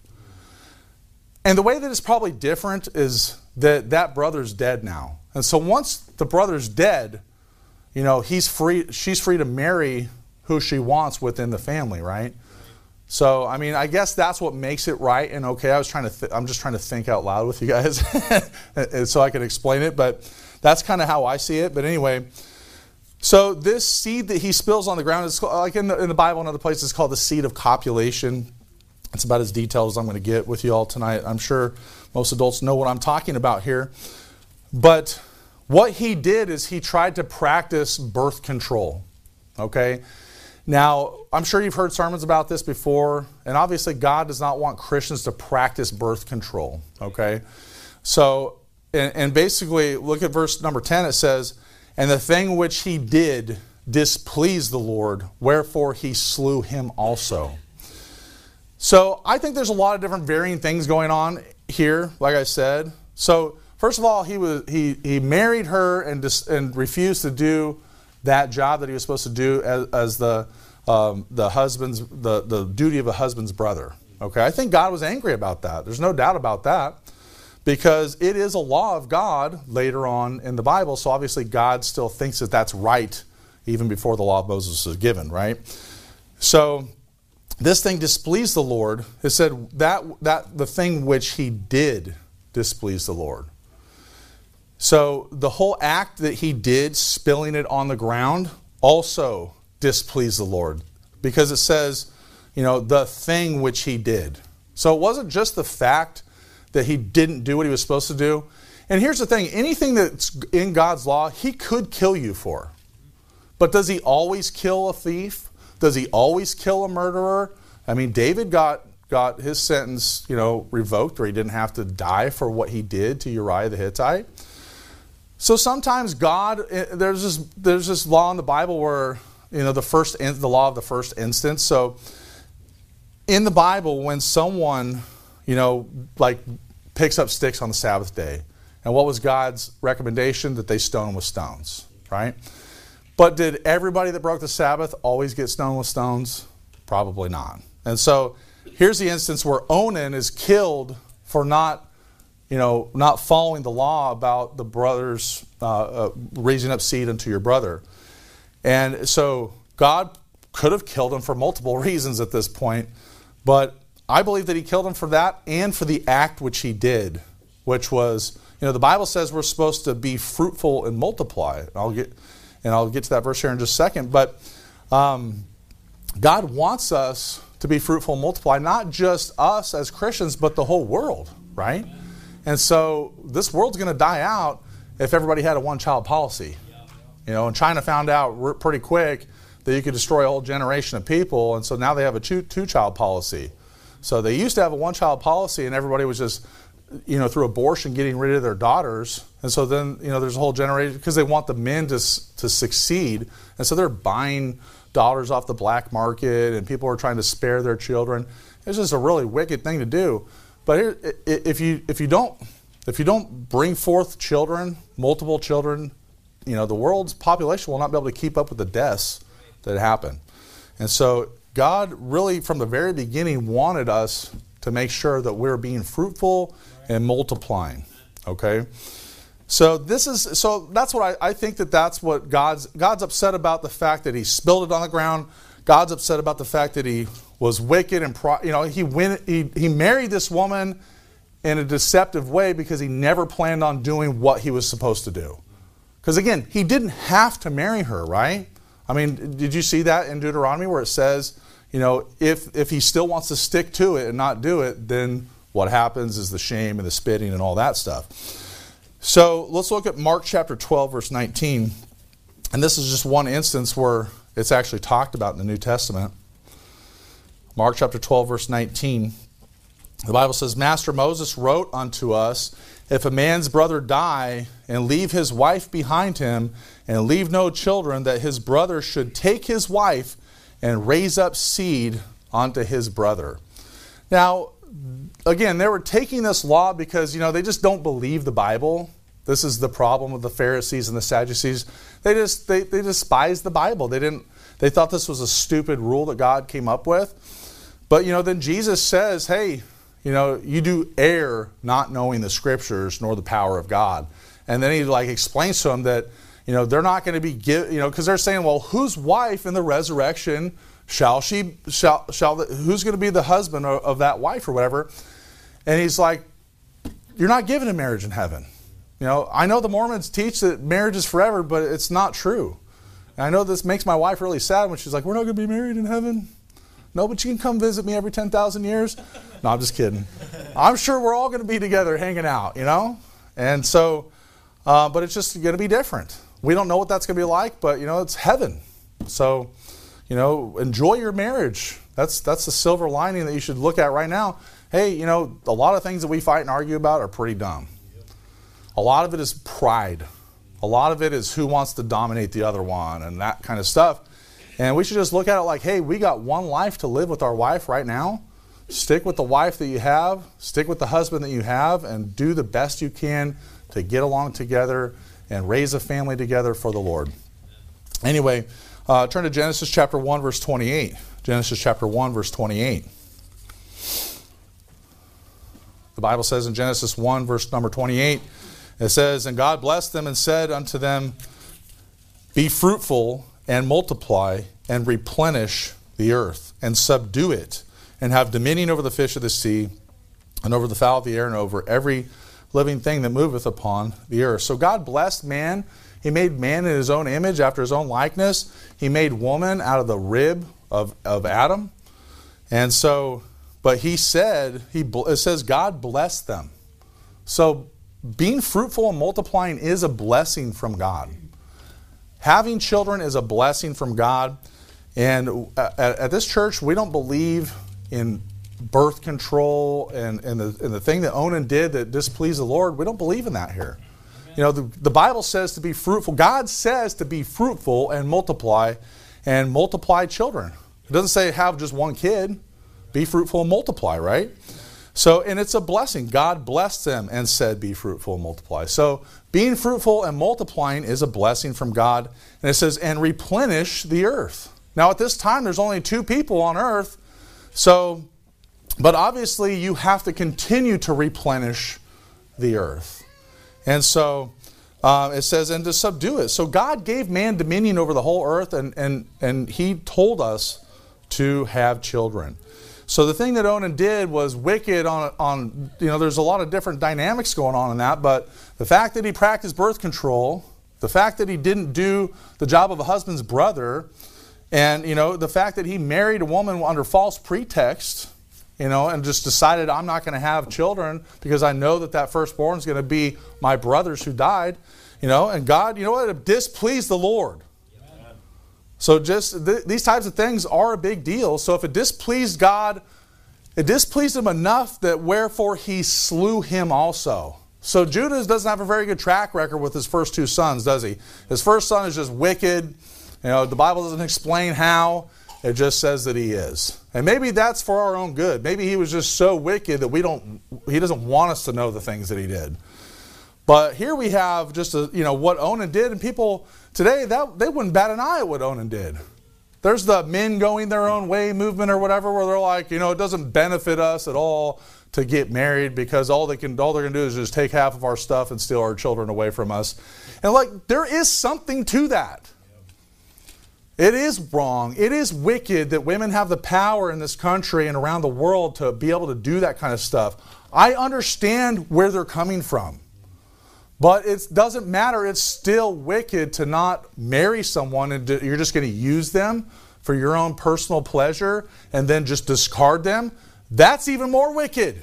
And the way that it's probably different is that brother's dead now. And so once the brother's dead, she's free to marry who she wants within the family, right? So, I guess that's what makes it right and okay. I'm just trying to think out loud with you guys so I can explain it, but that's kind of how I see it. But anyway, so this seed that he spills on the ground is like in the Bible and other places, it's called the seed of copulation. It's about as detailed as I'm going to get with you all tonight. I'm sure most adults know what I'm talking about here. But what he did is he tried to practice birth control, okay? Now, I'm sure you've heard sermons about this before, and obviously God does not want Christians to practice birth control, okay? So, and basically, look at verse number 10, it says, and the thing which he did displeased the Lord, wherefore he slew him also. So, I think there's a lot of different varying things going on here, like I said. So, first of all, he married her and refused to do that job that he was supposed to do as the husband's the duty of a husband's brother. Okay, I think God was angry about that. There's no doubt about that, because it is a law of God later on in the Bible. So obviously God still thinks that that's right even before the law of Moses was given, right? So this thing displeased the Lord. It said that the thing which he did displeased the Lord. So the whole act that he did, spilling it on the ground, also displeased the Lord, because it says, the thing which he did. So it wasn't just the fact that he didn't do what he was supposed to do. And here's the thing, anything that's in God's law, he could kill you for. But does he always kill a thief? Does he always kill a murderer? I mean, David got his sentence, revoked, or he didn't have to die for what he did to Uriah the Hittite. So sometimes God, there's this law in the Bible where, the law of the first instance. So in the Bible, when someone, picks up sticks on the Sabbath day, and what was God's recommendation? That they stone with stones, right? But did everybody that broke the Sabbath always get stoned with stones? Probably not. And so here's the instance where Onan is killed for not following the law about the brothers raising up seed unto your brother. And so God could have killed him for multiple reasons at this point, but I believe that he killed him for that and for the act which he did, which was, the Bible says we're supposed to be fruitful and multiply. I'll get to that verse here in just a second. But God wants us to be fruitful and multiply, not just us as Christians, but the whole world, right? And so this world's going to die out if everybody had a one-child policy. And China found out pretty quick that you could destroy a whole generation of people, and so now they have a two-child policy. So they used to have a one-child policy, and everybody was just, through abortion, getting rid of their daughters. And so then, there's a whole generation, because they want the men to succeed, and so they're buying daughters off the black market, and people are trying to spare their children. It's just a really wicked thing to do. But here, if you don't bring forth children, multiple children, the world's population will not be able to keep up with the deaths that happen. And so God really, from the very beginning, wanted us to make sure that we're being fruitful and multiplying. Okay? So that's what I think that's what God's upset about, the fact that he spilled it on the ground. God's upset about the fact that he was wicked and he married this woman in a deceptive way because he never planned on doing what he was supposed to do. Because again, he didn't have to marry her, right? I mean, did you see that in Deuteronomy where it says, if he still wants to stick to it and not do it, then what happens is the shame and the spitting and all that stuff. So let's look at Mark chapter 12, verse 19. And this is just one instance where it's actually talked about in the New Testament. Mark chapter 12, verse 19. The Bible says, Master Moses wrote unto us, if a man's brother die and leave his wife behind him and leave no children, that his brother should take his wife and raise up seed unto his brother. Now, again, they were taking this law because, they just don't believe the Bible. This is the problem with the Pharisees and the Sadducees. They despised the Bible. They thought this was a stupid rule that God came up with. But, then Jesus says, hey, you do err not knowing the Scriptures nor the power of God. And then he explains to them that, they're not going to be because they're saying, well, whose wife in the resurrection who's going to be the husband of that wife or whatever? And he's like, you're not given a marriage in heaven. I know the Mormons teach that marriage is forever, but it's not true. And I know this makes my wife really sad when she's like, we're not going to be married in heaven. No, but you can come visit me every 10,000 years. No, I'm just kidding. I'm sure we're all going to be together hanging out, And so, but it's just going to be different. We don't know what that's going to be like, but, it's heaven. So, enjoy your marriage. That's the silver lining that you should look at right now. Hey, a lot of things that we fight and argue about are pretty dumb. A lot of it is pride. A lot of it is who wants to dominate the other one and that kind of stuff. And we should just look at it like, hey, we got one life to live with our wife right now. Stick with the wife that you have. Stick with the husband that you have and do the best you can to get along together and raise a family together for the Lord. Anyway, turn to Genesis chapter 1, verse 28. Genesis chapter 1, verse 28. The Bible says in Genesis 1, verse number 28, it says, "And God blessed them and said unto them, Be fruitful and multiply and replenish the earth and subdue it and have dominion over the fish of the sea and over the fowl of the air and over every living thing that moveth upon the earth." So God blessed man. He made man in his own image, after his own likeness. He made woman out of the rib of Adam. And so, but he said, it says God blessed them. So being fruitful and multiplying is a blessing from God. Having children is a blessing from God. And at this church, we don't believe in birth control and the thing that Onan did that displeased the Lord. We don't believe in that here. You know, the Bible says to be fruitful. God says to be fruitful and multiply children. It doesn't say have just one kid. Be fruitful and multiply, right? So, and it's a blessing. God blessed them and said, be fruitful and multiply. So, being fruitful and multiplying is a blessing from God. And it says, and replenish the earth. Now, at this time, there's only 2 people on earth. So, but obviously, you have to continue to replenish the earth. And so, it says, and to subdue it. So, God gave man dominion over the whole earth, and He told us to have children. So the thing that Onan did was wicked on there's a lot of different dynamics going on in that, but the fact that he practiced birth control, the fact that he didn't do the job of a husband's brother, and the fact that he married a woman under false pretext, and just decided I'm not going to have children because I know that firstborn is going to be my brothers who died, and God, it displeased the Lord. So just these types of things are a big deal. So if it displeased God, it displeased Him enough that wherefore He slew him also. So Judah doesn't have a very good track record with his first 2 sons, does he? His first son is just wicked. The Bible doesn't explain how. It just says that he is. And maybe that's for our own good. Maybe he was just so wicked that He doesn't want us to know the things that he did. But here we have just what Onan did, and people today they wouldn't bat an eye at what Onan did. There's the men going their own way movement or whatever, where they're like, it doesn't benefit us at all to get married because all they're going to do is just take half of our stuff and steal our children away from us. And there is something to that. It is wrong. It is wicked that women have the power in this country and around the world to be able to do that kind of stuff. I understand where they're coming from. But it doesn't matter. It's still wicked to not marry someone and you're just going to use them for your own personal pleasure and then just discard them. That's even more wicked.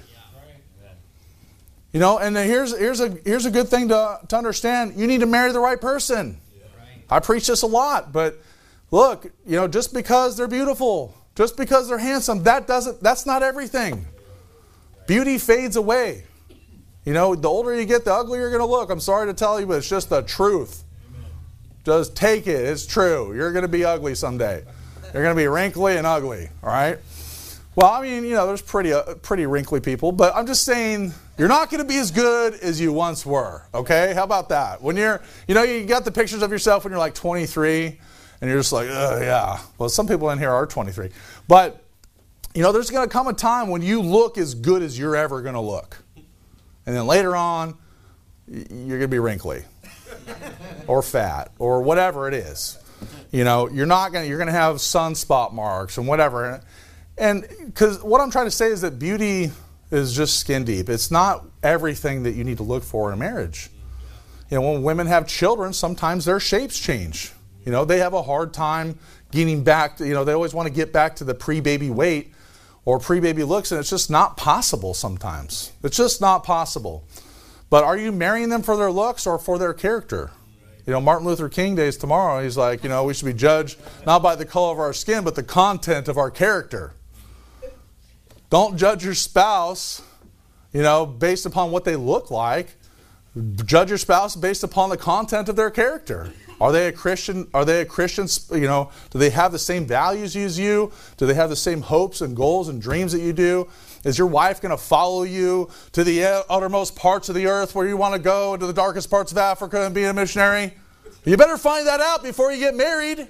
And here's a good thing to understand. You need to marry the right person. I preach this a lot, but look, just because they're beautiful, just because they're handsome, that's not everything. Beauty fades away. The older you get, the uglier you're going to look. I'm sorry to tell you, but it's just the truth. Just take it. It's true. You're going to be ugly someday. You're going to be wrinkly and ugly. All right? Well, I mean, there's pretty wrinkly people, but I'm just saying you're not going to be as good as you once were. Okay? How about that? When you got the pictures of yourself when you're like 23, and you're just like, oh, yeah. Well, some people in here are 23. But, there's going to come a time when you look as good as you're ever going to look. And then later on, you're going to be wrinkly or fat or whatever it is. You're going to have sunspot marks and whatever. And because what I'm trying to say is that beauty is just skin deep. It's not everything that you need to look for in a marriage. When women have children, sometimes their shapes change. They have a hard time getting back to, they always want to get back to the pre-baby weight or pre-baby looks, and it's just not possible sometimes. It's just not possible. But are you marrying them for their looks or for their character? Martin Luther King Day is tomorrow. He's like, we should be judged not by the color of our skin, but the content of our character. Don't judge your spouse, based upon what they look like. Judge your spouse based upon the content of their character. Are they a Christian? Do they have the same values as you? Do they have the same hopes and goals and dreams that you do? Is your wife going to follow you to the uttermost parts of the earth where you want to go, to the darkest parts of Africa and be a missionary? You better find that out before you get married.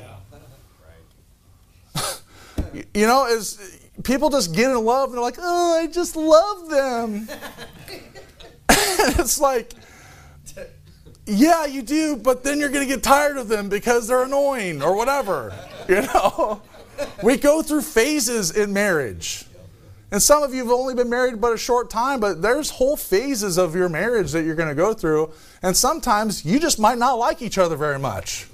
You know, as people just get in love and they're like, oh, I just love them. And it's like, yeah, you do, but then you're going to get tired of them because they're annoying or whatever. You know, we go through phases in marriage. And some of you have only been married but a short time, but there's whole phases of your marriage that you're going to go through. And sometimes you just might not like each other very much.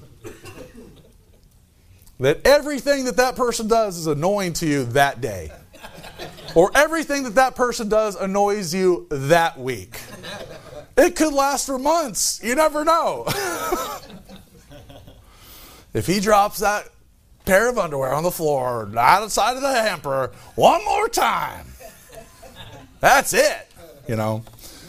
That everything that person does is annoying to you that day. Or everything that person does annoys you that week. It could last for months. You never know. If he drops that pair of underwear on the floor outside of the hamper one more time, that's it, you know.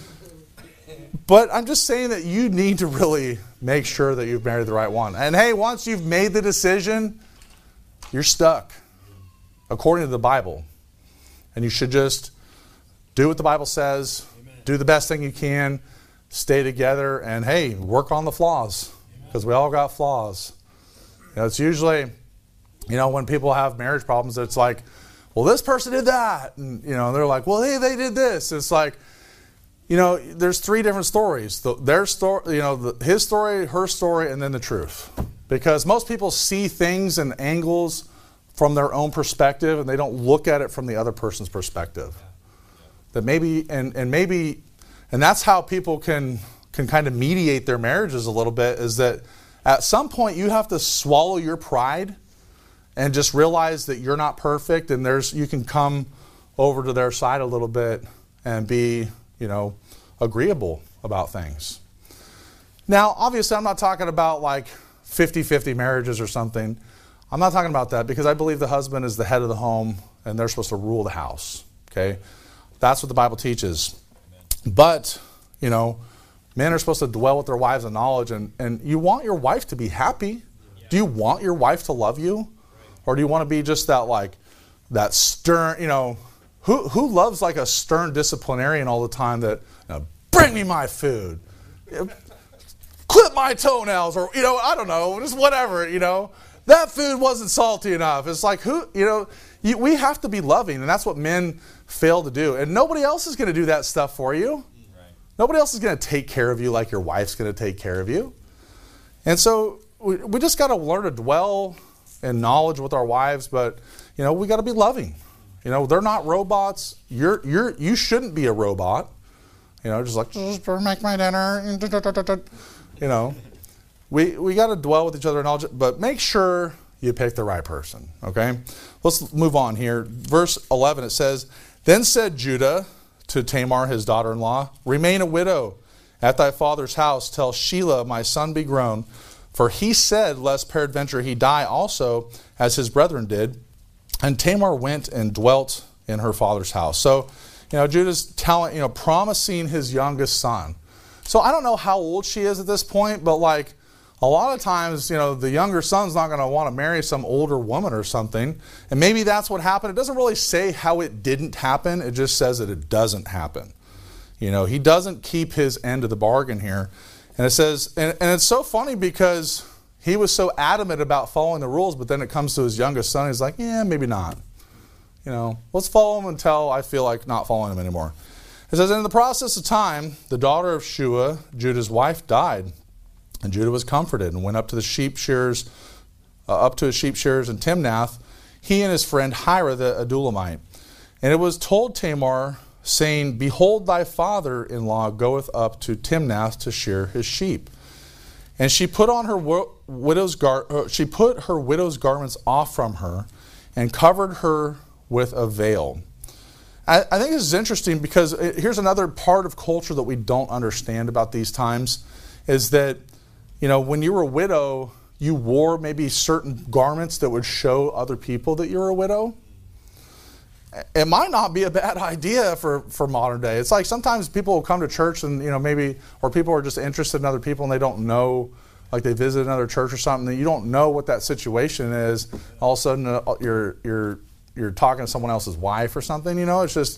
But I'm just saying that you need to really make sure that you've married the right one. And hey, once you've made the decision, you're stuck according to the Bible. And you should just do what the Bible says, do the best thing you can, stay together, and hey, work on the flaws, because we all got flaws. You know, it's usually, you know, when people have marriage problems, it's like, well, this person did that. And, you know, they're like, well, hey, they did this. It's like, you know, there's three different stories. Their story, you know, his story, her story, and then the truth. Because most people see things and angles from their own perspective, and they don't look at it from the other person's perspective. That maybe, and that's how people can kind of mediate their marriages a little bit, is that at some point you have to swallow your pride and just realize that you're not perfect, and you can come over to their side a little bit and be, you know, agreeable about things. Now, obviously, I'm not talking about like 50-50 marriages or something. I'm not talking about that, because I believe the husband is the head of the home and they're supposed to rule the house. Okay? That's what the Bible teaches. But, you know, men are supposed to dwell with their wives in knowledge, and you want your wife to be happy. Do you want your wife to love you? Or do you want to be just that stern, you know, who loves like a stern disciplinarian all the time that, you know, bring me my food, clip my toenails, or, you know, I don't know, just whatever, you know. That food wasn't salty enough. It's like, we have to be loving, and that's what men fail to do. And nobody else is going to do that stuff for you. Right. Nobody else is going to take care of you like your wife's going to take care of you. And so we just got to learn to dwell in knowledge with our wives, but, you know, we got to be loving. You know, they're not robots. You shouldn't be a robot. You know, just like, just make my dinner. You know. We got to dwell with each other in knowledge, but make sure you pick the right person, okay? Let's move on here. Verse 11, it says, Then said Judah to Tamar, his daughter-in-law, Remain a widow at thy father's house till Shelah my son be grown. For he said, lest peradventure he die also, as his brethren did. And Tamar went and dwelt in her father's house. So, you know, Judah's telling, you know, promising his youngest son. So I don't know how old she is at this point, but like, a lot of times, you know, the younger son's not going to want to marry some older woman or something. And maybe that's what happened. It doesn't really say how it didn't happen. It just says that it doesn't happen. You know, he doesn't keep his end of the bargain here. And it says, and it's so funny because he was so adamant about following the rules, but then it comes to his youngest son. He's like, yeah, maybe not. You know, let's follow him until I feel like not following him anymore. It says, in the process of time, the daughter of Shua, Judah's wife, died. And Judah was comforted and went up to the sheep shearers, his sheep shearers in Timnath, he and his friend Hira the Adulamite. And it was told Tamar, saying, Behold, thy father-in-law goeth up to Timnath to shear his sheep. And she put on her widow's garments off from her, and covered her with a veil. I think this is interesting because here's another part of culture that we don't understand about these times, is that, you know, when you were a widow, you wore maybe certain garments that would show other people that you're a widow. It might not be a bad idea for modern day. It's like sometimes people will come to church and, you know, maybe, or people are just interested in other people and they don't know, like they visit another church or something, that you don't know what that situation is. All of a sudden you're talking to someone else's wife or something, you know. It's just,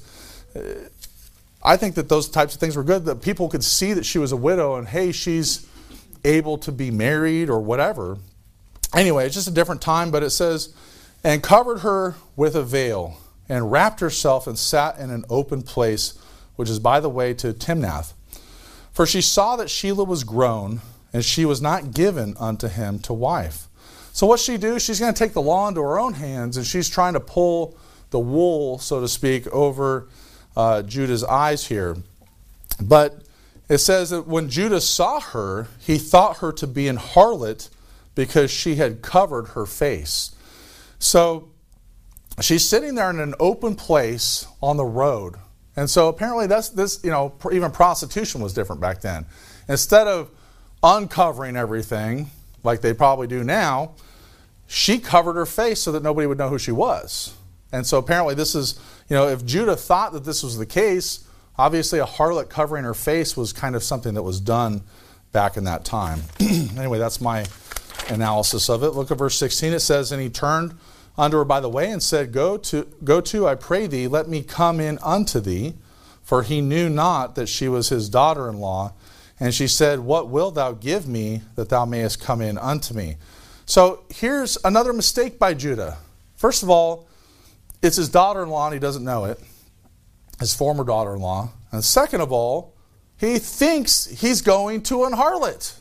I think that those types of things were good, that people could see that she was a widow and, hey, she's able to be married or whatever. Anyway, it's just a different time, but it says, and covered her with a veil, and wrapped herself and sat in an open place, which is by the way to Timnath. For she saw that Shelah was grown, and she was not given unto him to wife. So what's she do? She's going to take the law into her own hands, and she's trying to pull the wool, so to speak, over Judah's eyes here. But it says that when Judah saw her, he thought her to be an harlot because she had covered her face. So she's sitting there in an open place on the road. And so apparently even prostitution was different back then. Instead of uncovering everything like they probably do now, she covered her face so that nobody would know who she was. And so apparently this is, if Judah thought that this was the case, obviously a harlot covering her face was kind of something that was done back in that time. Anyway, that's my analysis of it. Look at verse 16. It says, and he turned unto her by the way and said, Go to, I pray thee, let me come in unto thee. For he knew not that she was his daughter-in-law. And she said, what wilt thou give me that thou mayest come in unto me? So here's another mistake by Judah. First of all, it's his daughter-in-law and he doesn't know it. His former daughter-in-law. And second of all, he thinks he's going to an harlot.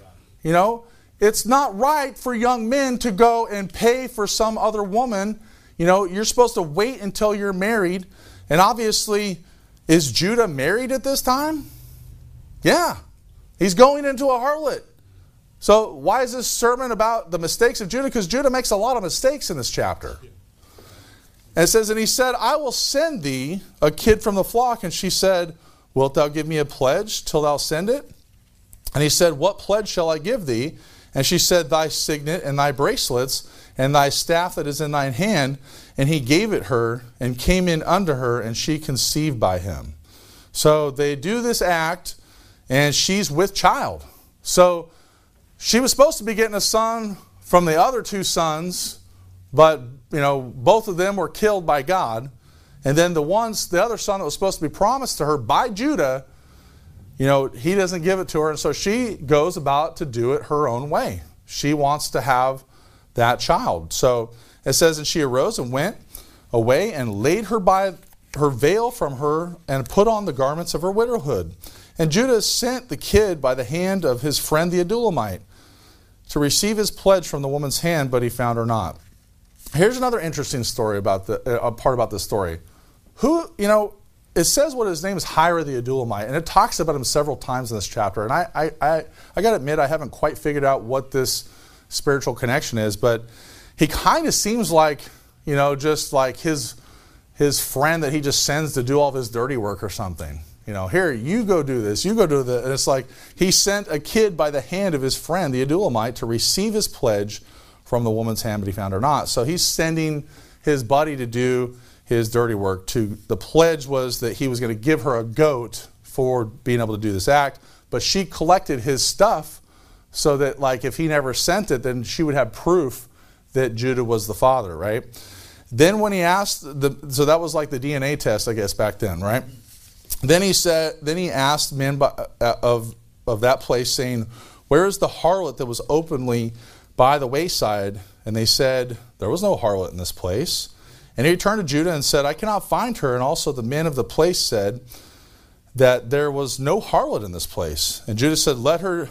It's not right for young men to go and pay for some other woman. You're supposed to wait until you're married. And obviously, is Judah married at this time? Yeah. He's going into a harlot. So why is this sermon about the mistakes of Judah? Because Judah makes a lot of mistakes in this chapter. And it says, and he said, I will send thee a kid from the flock. And she said, wilt thou give me a pledge till thou send it? And he said, what pledge shall I give thee? And she said, thy signet and thy bracelets and thy staff that is in thine hand. And he gave it her and came in unto her, and she conceived by him. So they do this act, and she's with child. So she was supposed to be getting a son from the other two sons, but both of them were killed by God. And then the other son that was supposed to be promised to her by Judah, he doesn't give it to her. And so she goes about to do it her own way. She wants to have that child. So it says, and she arose and went away and laid her by her veil from her and put on the garments of her widowhood. And Judah sent the kid by the hand of his friend the Adullamite to receive his pledge from the woman's hand, but he found her not. Here's another interesting story about part about this story. It says what his name is, Hira the Adullamite, and it talks about him several times in this chapter. And I got to admit, I haven't quite figured out what this spiritual connection is, but he kind of seems like, just like his friend that he just sends to do all of his dirty work or something. Here, you go do this, you go do that. And it's like he sent a kid by the hand of his friend, the Adullamite, to receive his pledge from the woman's hand, but he found her not. So he's sending his buddy to do his dirty work. The pledge was that he was going to give her a goat for being able to do this act, but she collected his stuff so that, like, if he never sent it, then she would have proof that Judah was the father, right? Then when he asked, so that was like the DNA test, I guess, back then, right? Then he asked men of that place, saying, where is the harlot that was openly by the wayside? And they said, there was no harlot in this place. And he returned to Judah and said, I cannot find her. And also the men of the place said that there was no harlot in this place. And Judah said, let her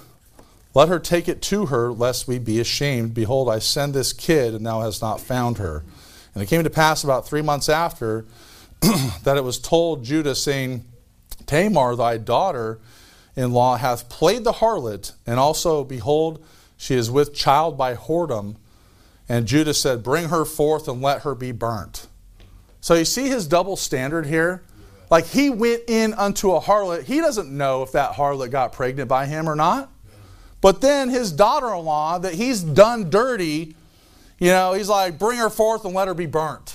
take it to her, lest we be ashamed. Behold, I send this kid, and thou hast not found her. And it came to pass about 3 months after that it was told Judah, saying, Tamar, thy daughter-in-law, hath played the harlot, and also, behold, she is with child by whoredom. And Judah said, bring her forth and let her be burnt. So you see his double standard here? Like, he went in unto a harlot. He doesn't know if that harlot got pregnant by him or not. But then his daughter-in-law that he's done dirty, he's like, bring her forth and let her be burnt.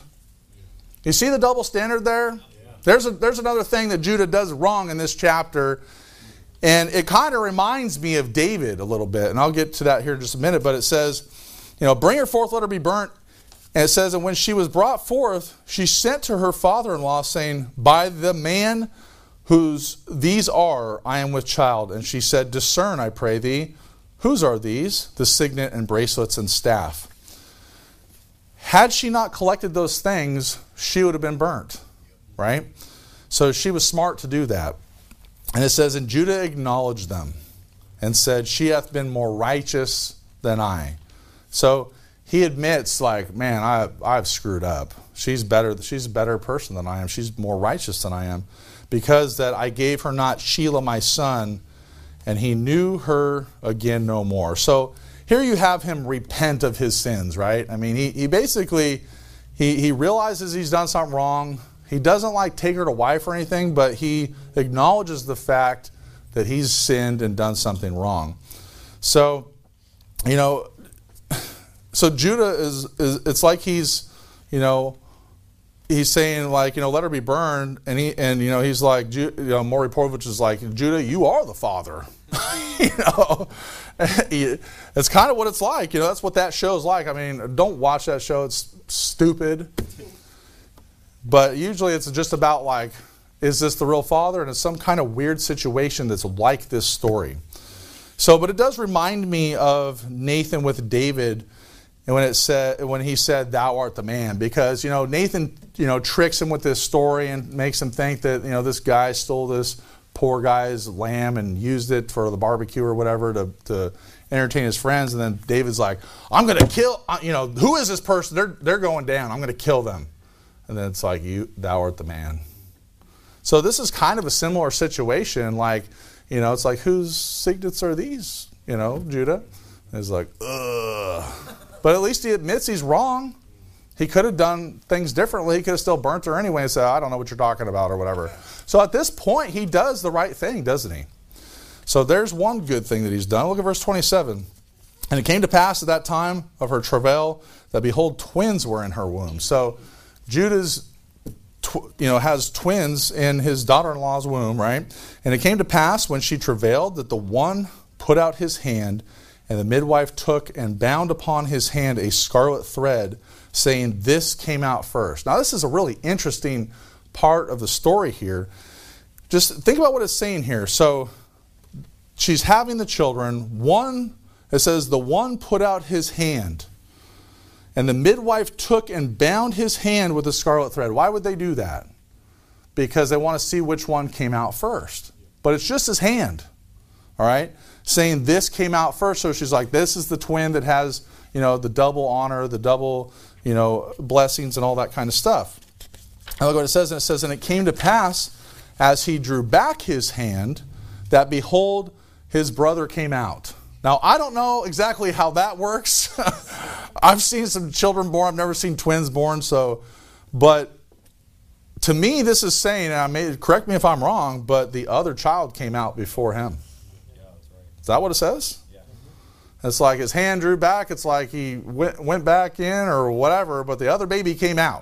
You see the double standard there? There's another thing that Judah does wrong in this chapter. And it kind of reminds me of David a little bit. And I'll get to that here in just a minute. But it says, bring her forth, let her be burnt. And it says, and when she was brought forth, she sent to her father-in-law, saying, by the man whose these are, I am with child. And she said, discern, I pray thee, Whose are these? The signet and bracelets and staff. Had she not collected those things, she would have been burnt, right? So she was smart to do that. And it says, and Judah acknowledged them and said, she hath been more righteous than I. So he admits, like, man, I've screwed up. She's better. She's a better person than I am. She's more righteous than I am, because that I gave her not Shelah my son, and he knew her again no more. So here you have him repent of his sins, right? I mean, he basically, he realizes he's done something wrong. He doesn't like take her to wife or anything, but he acknowledges the fact that he's sinned and done something wrong. So, you know, so Judah is it's like he's, you know, he's saying, like, you know, let her be burned, and you know, he's like, you know, Maury Povich is like, Judah, you are the father. You know, it's kind of what it's like. You know, that's what that show's like. I mean, don't watch that show. It's stupid. But usually it's just about, like, is this the real father? And it's some kind of weird situation that's like this story. So, but it does remind me of Nathan with David, and when he said, "Thou art the man," because, you know, Nathan, you know, tricks him with this story and makes him think that, you know, this guy stole this poor guy's lamb and used it for the barbecue or whatever to entertain his friends. And then David's like, "I'm going to kill. You know, who is this person? They're going down. I'm going to kill them." And then it's like, "Thou art the man." So this is kind of a similar situation. Like, you know, it's like, whose signets are these? You know, Judah. And it's like, ugh. But at least he admits he's wrong. He could have done things differently. He could have still burnt her anyway and said, "I don't know what you're talking about," or whatever. So at this point, he does the right thing, doesn't he? So there's one good thing that he's done. Look at verse 27. And it came to pass at that time of her travail that, behold, twins were in her womb. So Judah's, has twins in his daughter-in-law's womb, right? And it came to pass when she travailed that the one put out his hand, and the midwife took and bound upon his hand a scarlet thread, saying, "This came out first." Now, this is a really interesting part of the story here. Just think about what it's saying here. So she's having the children. It says, the one put out his hand, and the midwife took and bound his hand with a scarlet thread. Why would they do that? Because they want to see which one came out first. But it's just his hand, all right? Saying this came out first. So she's like, this is the twin that has, you know, the double honor, the double, you know, blessings and all that kind of stuff. And look what it says. And it says, and it came to pass as he drew back his hand that, behold, his brother came out. Now, I don't know exactly how that works. I've seen some children born. I've never seen twins born. But to me, this is saying, and correct me if I'm wrong, but the other child came out before him. Yeah, that's right. Is that what it says? Yeah. It's like his hand drew back. It's like he went back in or whatever, but the other baby came out.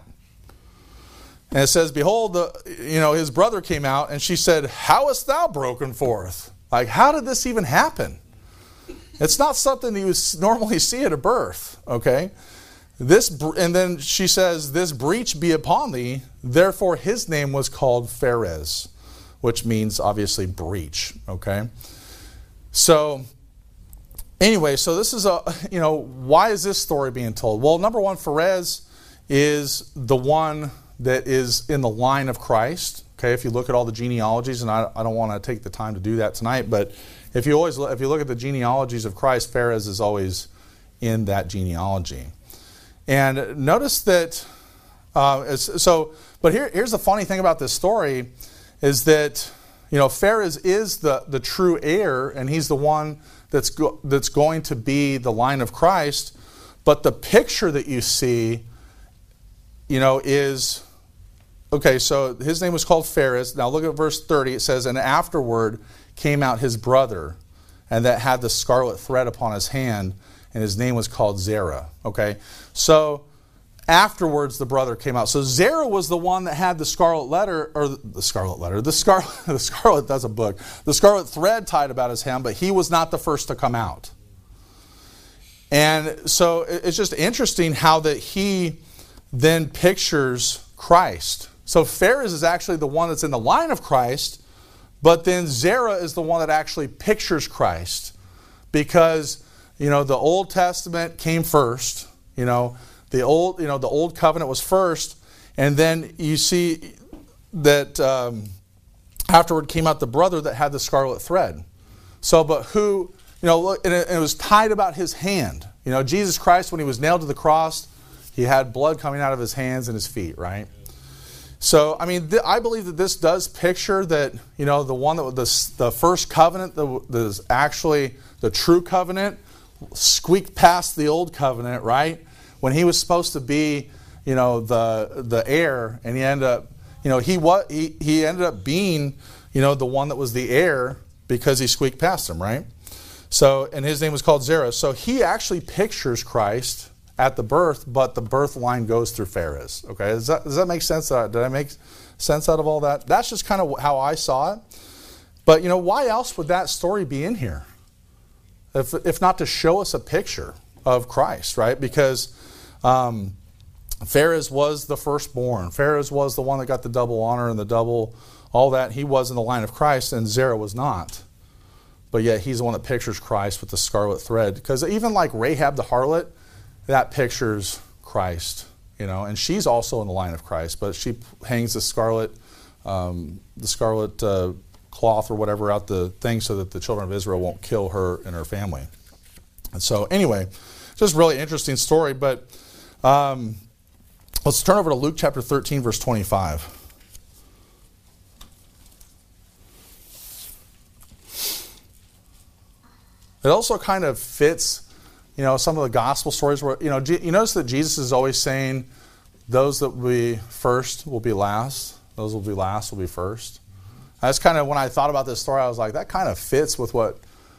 And it says, behold, his brother came out, and she said, "How hast thou broken forth?" Like, how did this even happen? It's not something that you would normally see at a birth, okay? And then she says, "This breach be upon thee." Therefore his name was called Pharez, which means obviously breach, okay? So anyway, so this is why is this story being told? Well, number one, Pharez is the one that is in the line of Christ. Okay, if you look at all the genealogies, and I don't want to take the time to do that tonight, but if you look at the genealogies of Christ, Pharez is always in that genealogy. And notice that. But here's the funny thing about this story, is that Pharez is the true heir, and he's the one that's going to be the line of Christ. But the picture that you see, is. Okay, so his name was called Pharez. Now look at verse 30. It says, "And afterward came out his brother, and that had the scarlet thread upon his hand, and his name was called Zerah." Okay, so afterwards the brother came out. So Zerah was the one that had the scarlet that's a book. The scarlet thread tied about his hand, but he was not the first to come out. And so it's just interesting how that he then pictures Christ. So Pharez is actually the one that's in the line of Christ, but then Zerah is the one that actually pictures Christ, because, the Old Testament came first. The old covenant was first, and then you see that afterward came out the brother that had the scarlet thread. So, but who, look, and it was tied about his hand. Jesus Christ, when he was nailed to the cross, he had blood coming out of his hands and his feet, right? So, I believe that this does picture that, the one that was the first covenant that is actually the true covenant squeaked past the old covenant, right? When he was supposed to be, the heir, and he ended up, he ended up being, the one that was the heir because he squeaked past him, right? So, and his name was called Zerah. So he actually pictures Christ at the birth, but the birth line goes through Phares. Okay, does that make sense? Did I make sense out of all that? That's just kind of how I saw it. But why else would that story be in here? If not to show us a picture of Christ, right? Because Phares was the firstborn. Phares was the one that got the double honor and the double, all that. He was in the line of Christ, and Zerah was not. But yet he's the one that pictures Christ with the scarlet thread. Because even like Rahab the harlot, that pictures Christ, and she's also in the line of Christ, but she hangs the scarlet cloth or whatever out the thing so that the children of Israel won't kill her and her family. And so anyway, just really interesting story. But let's turn over to Luke chapter 13, verse 25. It also kind of fits, some of the gospel stories where, you notice that Jesus is always saying, those that will be first will be last. Those will be last will be first. That's kind of, when I thought about this story, I was like, that kind of fits with what,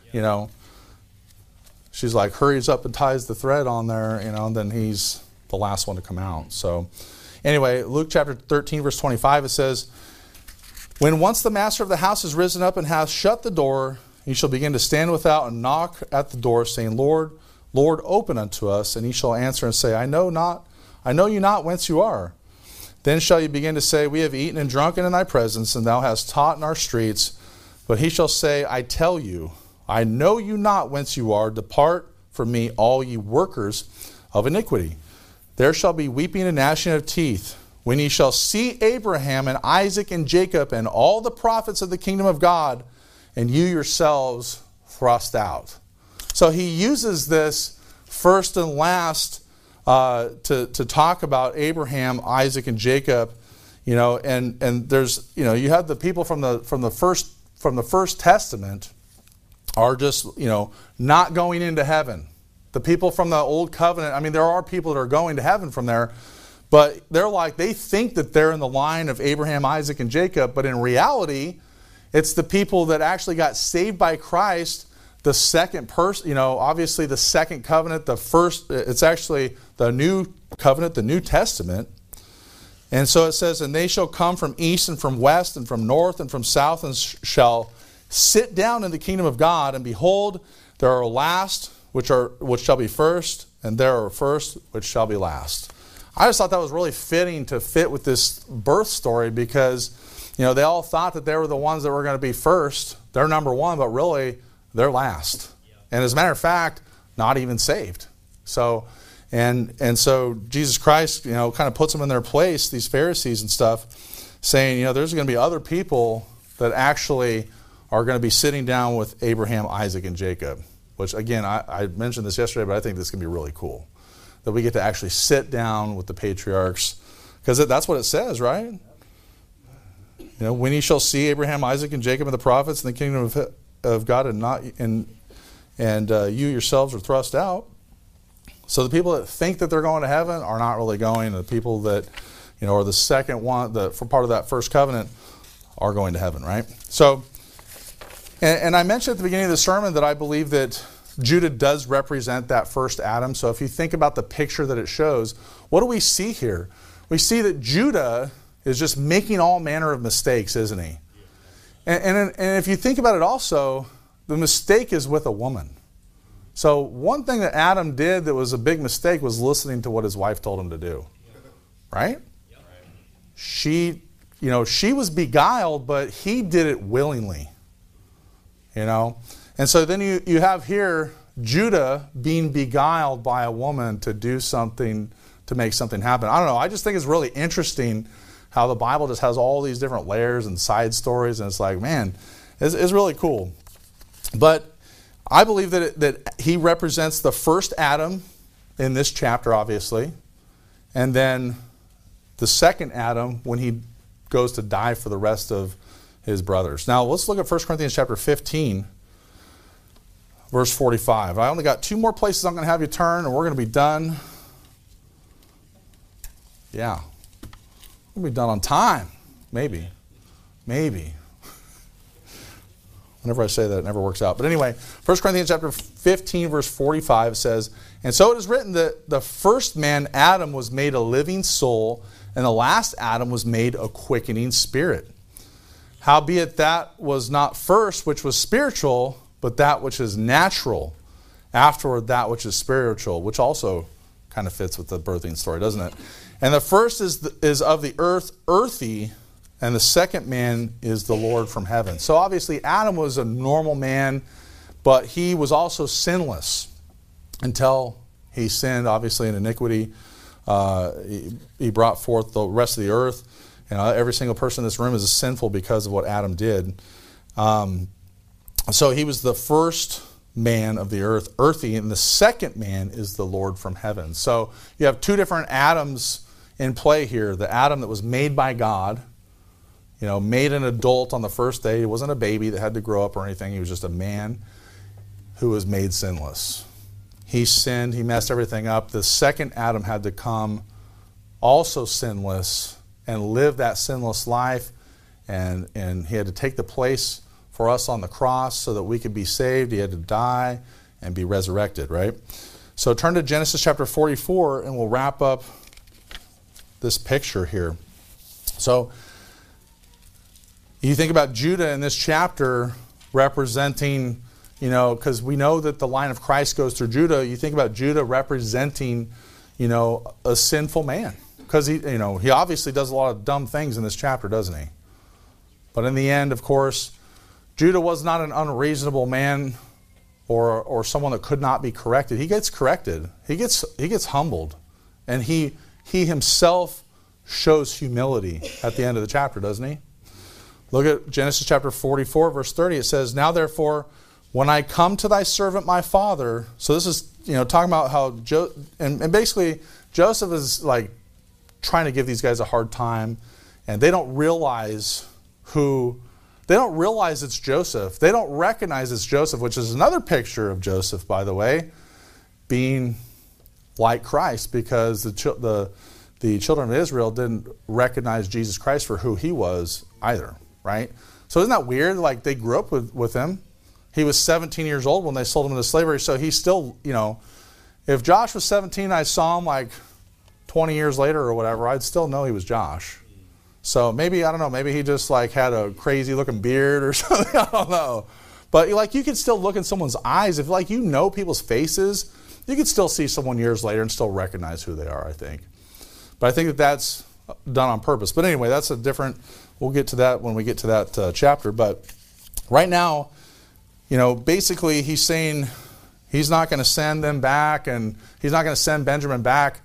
she's like, hurries up and ties the thread on there, and then he's the last one to come out. So anyway, Luke chapter 13, verse 25, it says, when once the master of the house is risen up and hath shut the door, he shall begin to stand without and knock at the door, saying, Lord, Lord, open unto us. And he shall answer and say, I know you not whence you are. Then shall you begin to say, we have eaten and drunken in thy presence, and thou hast taught in our streets. But he shall say, I tell you, I know you not whence you are. Depart from me, all ye workers of iniquity. There shall be weeping and gnashing of teeth, when ye shall see Abraham and Isaac and Jacob and all the prophets of the kingdom of God, and you yourselves thrust out. So he uses this first and last to talk about Abraham, Isaac, and Jacob, and there's, you have the people from the first Testament are just, not going into heaven. The people from the old covenant, there are people that are going to heaven from there, but they think that they're in the line of Abraham, Isaac, and Jacob, but in reality, it's the people that actually got saved by Christ. The second person, obviously the second covenant, it's actually the new covenant, the New Testament. And so it says, and they shall come from east and from west and from north and from south and shall sit down in the kingdom of God. And behold, there are last, which shall be first, and there are first, which shall be last. I just thought that was really fitting to fit with this birth story because, they all thought that they were the ones that were going to be first. They're number one, but really, they're last. And as a matter of fact, not even saved. So, and so Jesus Christ, kind of puts them in their place, these Pharisees and stuff, saying, there's going to be other people that actually are going to be sitting down with Abraham, Isaac, and Jacob. Which, again, I mentioned this yesterday, but I think this can be really cool. That we get to actually sit down with the patriarchs. Because that's what it says, right? When ye shall see Abraham, Isaac, and Jacob and the prophets in the kingdom of God, and you yourselves are thrust out. So the people that think that they're going to heaven are not really going. And the people that, are the second one, for part of that first covenant, are going to heaven, right? So, and I mentioned at the beginning of the sermon that I believe that Judah does represent that first Adam. So if you think about the picture that it shows, what do we see here? We see that Judah is just making all manner of mistakes, isn't he? And if you think about it also, the mistake is with a woman. So one thing that Adam did that was a big mistake was listening to what his wife told him to do. Right? She was beguiled, but he did it willingly. you know. And so then you have here Judah being beguiled by a woman to do something, to make something happen. I don't know. I just think it's really interesting how the Bible just has all these different layers and side stories, and it's like, man, it's really cool. But I believe that he represents the first Adam in this chapter, obviously, and then the second Adam when he goes to die for the rest of his brothers. Now, let's look at 1 Corinthians chapter 15, verse 45. I only got 2 more places I'm going to have you turn, and we're going to be done. Yeah. We'll be done on time. Maybe. Whenever I say that, it never works out. But anyway, 1 Corinthians chapter 15, verse 45 says, "And so it is written that the first man, Adam, was made a living soul, and the last Adam was made a quickening spirit. Howbeit that was not first which was spiritual, but that which is natural. Afterward that which is spiritual," which also kind of fits with the birthing story, doesn't it? "And the first is of the earth, earthy, and the second man is the Lord from heaven." So obviously Adam was a normal man, but he was also sinless until he sinned, obviously, in iniquity. He brought forth the rest of the earth. You know, every single person in this room is sinful because of what Adam did. So he was the first man of the earth, earthy, and the second man is the Lord from heaven. So you have 2 different Adams in play here. The Adam that was made by God, you know, made an adult on the first day. He wasn't a baby that had to grow up or anything. He was just a man who was made sinless. He sinned. He messed everything up. The second Adam had to come also sinless and live that sinless life. And he had to take the place for us on the cross so that we could be saved. He had to die and be resurrected, right? So turn to Genesis chapter 44 and we'll wrap up this picture here. So you think about Judah in this chapter representing, you know, because we know that the line of Christ goes through Judah. You think about Judah representing, you know, a sinful man, because he obviously does a lot of dumb things in this chapter, doesn't he? But in the end, of course, Judah was not an unreasonable man or someone that could not be corrected. He gets corrected. He gets humbled, and he himself shows humility at the end of the chapter, doesn't he? Look at Genesis chapter 44, verse 30. It says, "Now therefore, when I come to thy servant my father," so this is, you know, talking about how and basically Joseph is like trying to give these guys a hard time, and they don't realize it's Joseph. They don't recognize it's Joseph, which is another picture of Joseph, by the way, being like Christ, because the children of Israel didn't recognize Jesus Christ for who he was either, right? So isn't that weird? Like, they grew up with him. He was 17 years old when they sold him into slavery, so he's still, you know, if Josh was 17 and I saw him like 20 years later or whatever, I'd still know he was Josh. So maybe, I don't know, maybe he just like had a crazy looking beard or something, I don't know. But like, you can still look in someone's eyes. If like you know people's faces, you could still see someone years later and still recognize who they are, I think. But I think that that's done on purpose. But anyway, that's a different, we'll get to that when we get to that chapter. But right now, you know, basically he's saying he's not going to send them back, and he's not going to send Benjamin back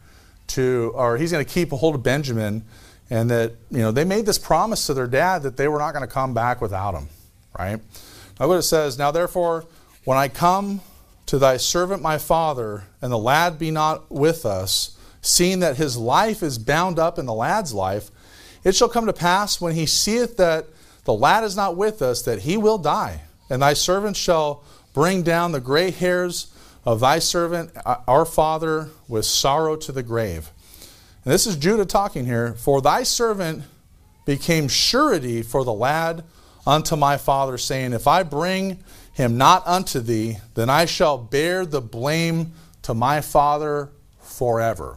or he's going to keep a hold of Benjamin, and that, you know, they made this promise to their dad that they were not going to come back without him, right? Now what it says, "Now therefore, when I come to thy servant my father, and the lad be not with us, seeing that his life is bound up in the lad's life, it shall come to pass when he seeth that the lad is not with us, that he will die. And thy servant shall bring down the gray hairs of thy servant our father with sorrow to the grave." And this is Judah talking here. "For thy servant became surety for the lad unto my father, saying, If I bring him not unto thee, then I shall bear the blame to my father forever."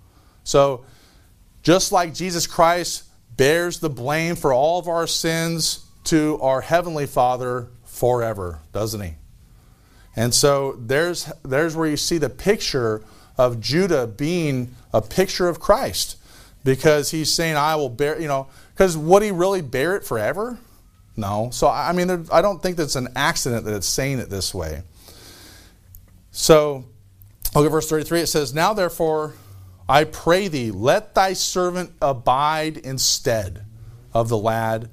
So, just like Jesus Christ bears the blame for all of our sins to our Heavenly Father forever, doesn't he? And so there's where you see the picture of Judah being a picture of Christ, because he's saying, I will bear, you know, because would he really bear it forever? No. So, I mean, I don't think that's an accident that it's saying it this way. So, look at verse 33. It says, "Now therefore, I pray thee, let thy servant abide instead of the lad,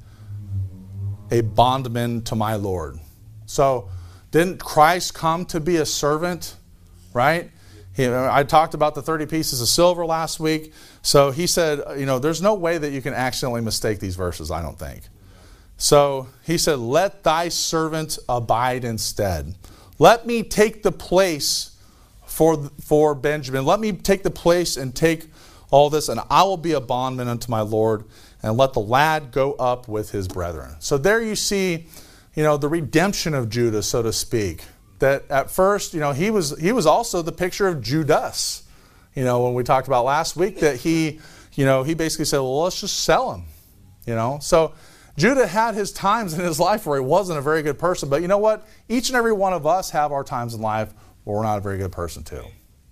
a bondman to my Lord." So, didn't Christ come to be a servant, right? I talked about the 30 pieces of silver last week. So he said, there's no way that you can accidentally mistake these verses, I don't think. So he said, "Let thy servant abide instead." Let me take the place for Benjamin. Let me take the place and take all this, and I will be a bondman unto my Lord, and let the lad go up with his brethren. So there you see, the redemption of Judah, so to speak. That at first, he was also the picture of Judas. When we talked about last week, that he basically said, well, let's just sell him. So Judah had his times in his life where he wasn't a very good person. But you know what? Each and every one of us have our times in life where we're not a very good person too.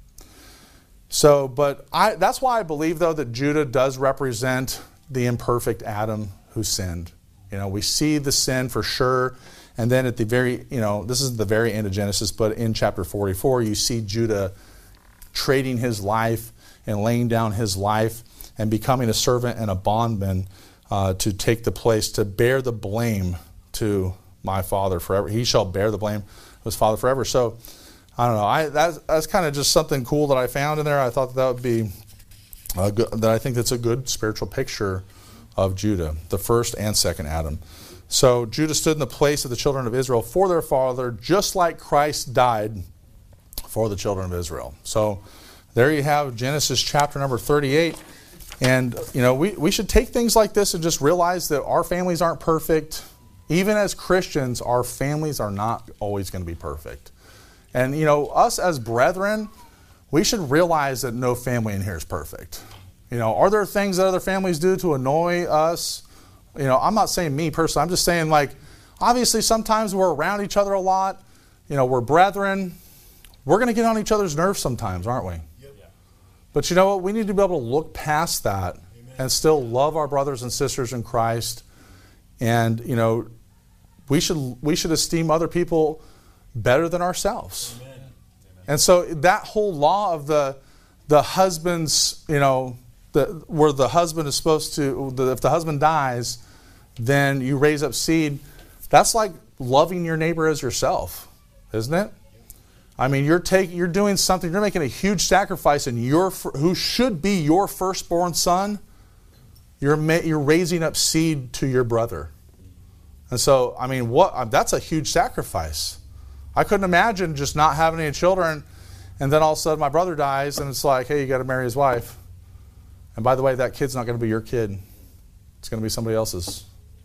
So, that's why I believe, though, that Judah does represent the imperfect Adam who sinned. We see the sin for sure. And then at the very, this is the very end of Genesis, but in chapter 44, you see Judah trading his life and laying down his life and becoming a servant and a bondman to take the place, to bear the blame to my father forever. He shall bear the blame of his father forever. So, I don't know. That's kind of just something cool that I found in there. I thought that would be that I think that's a good spiritual picture of Judah, the first and second Adam. So Judah stood in the place of the children of Israel for their father, just like Christ died for the children of Israel. So there you have Genesis chapter number 38. And, we should take things like this and just realize that our families aren't perfect. Even as Christians, our families are not always going to be perfect. And, us as brethren, we should realize that no family in here is perfect. Are there things that other families do to annoy us? I'm not saying me personally. I'm just saying, obviously sometimes we're around each other a lot. We're brethren. We're going to get on each other's nerves sometimes, aren't we? Yep. But you know what? We need to be able to look past that and still love our brothers and sisters in Christ. And, we should esteem other people better than ourselves. Amen. And so that whole law of the husband's, where the husband is supposed to, if the husband dies, then you raise up seed. That's like loving your neighbor as yourself, isn't it? I mean, you're doing something. You're making a huge sacrifice, and who should be your firstborn son, you're raising up seed to your brother. And so, I mean, that's a huge sacrifice. I couldn't imagine just not having any children, and then all of a sudden my brother dies, and it's like, hey, you got to marry his wife. And by the way, that kid's not going to be your kid. It's going to be somebody else's.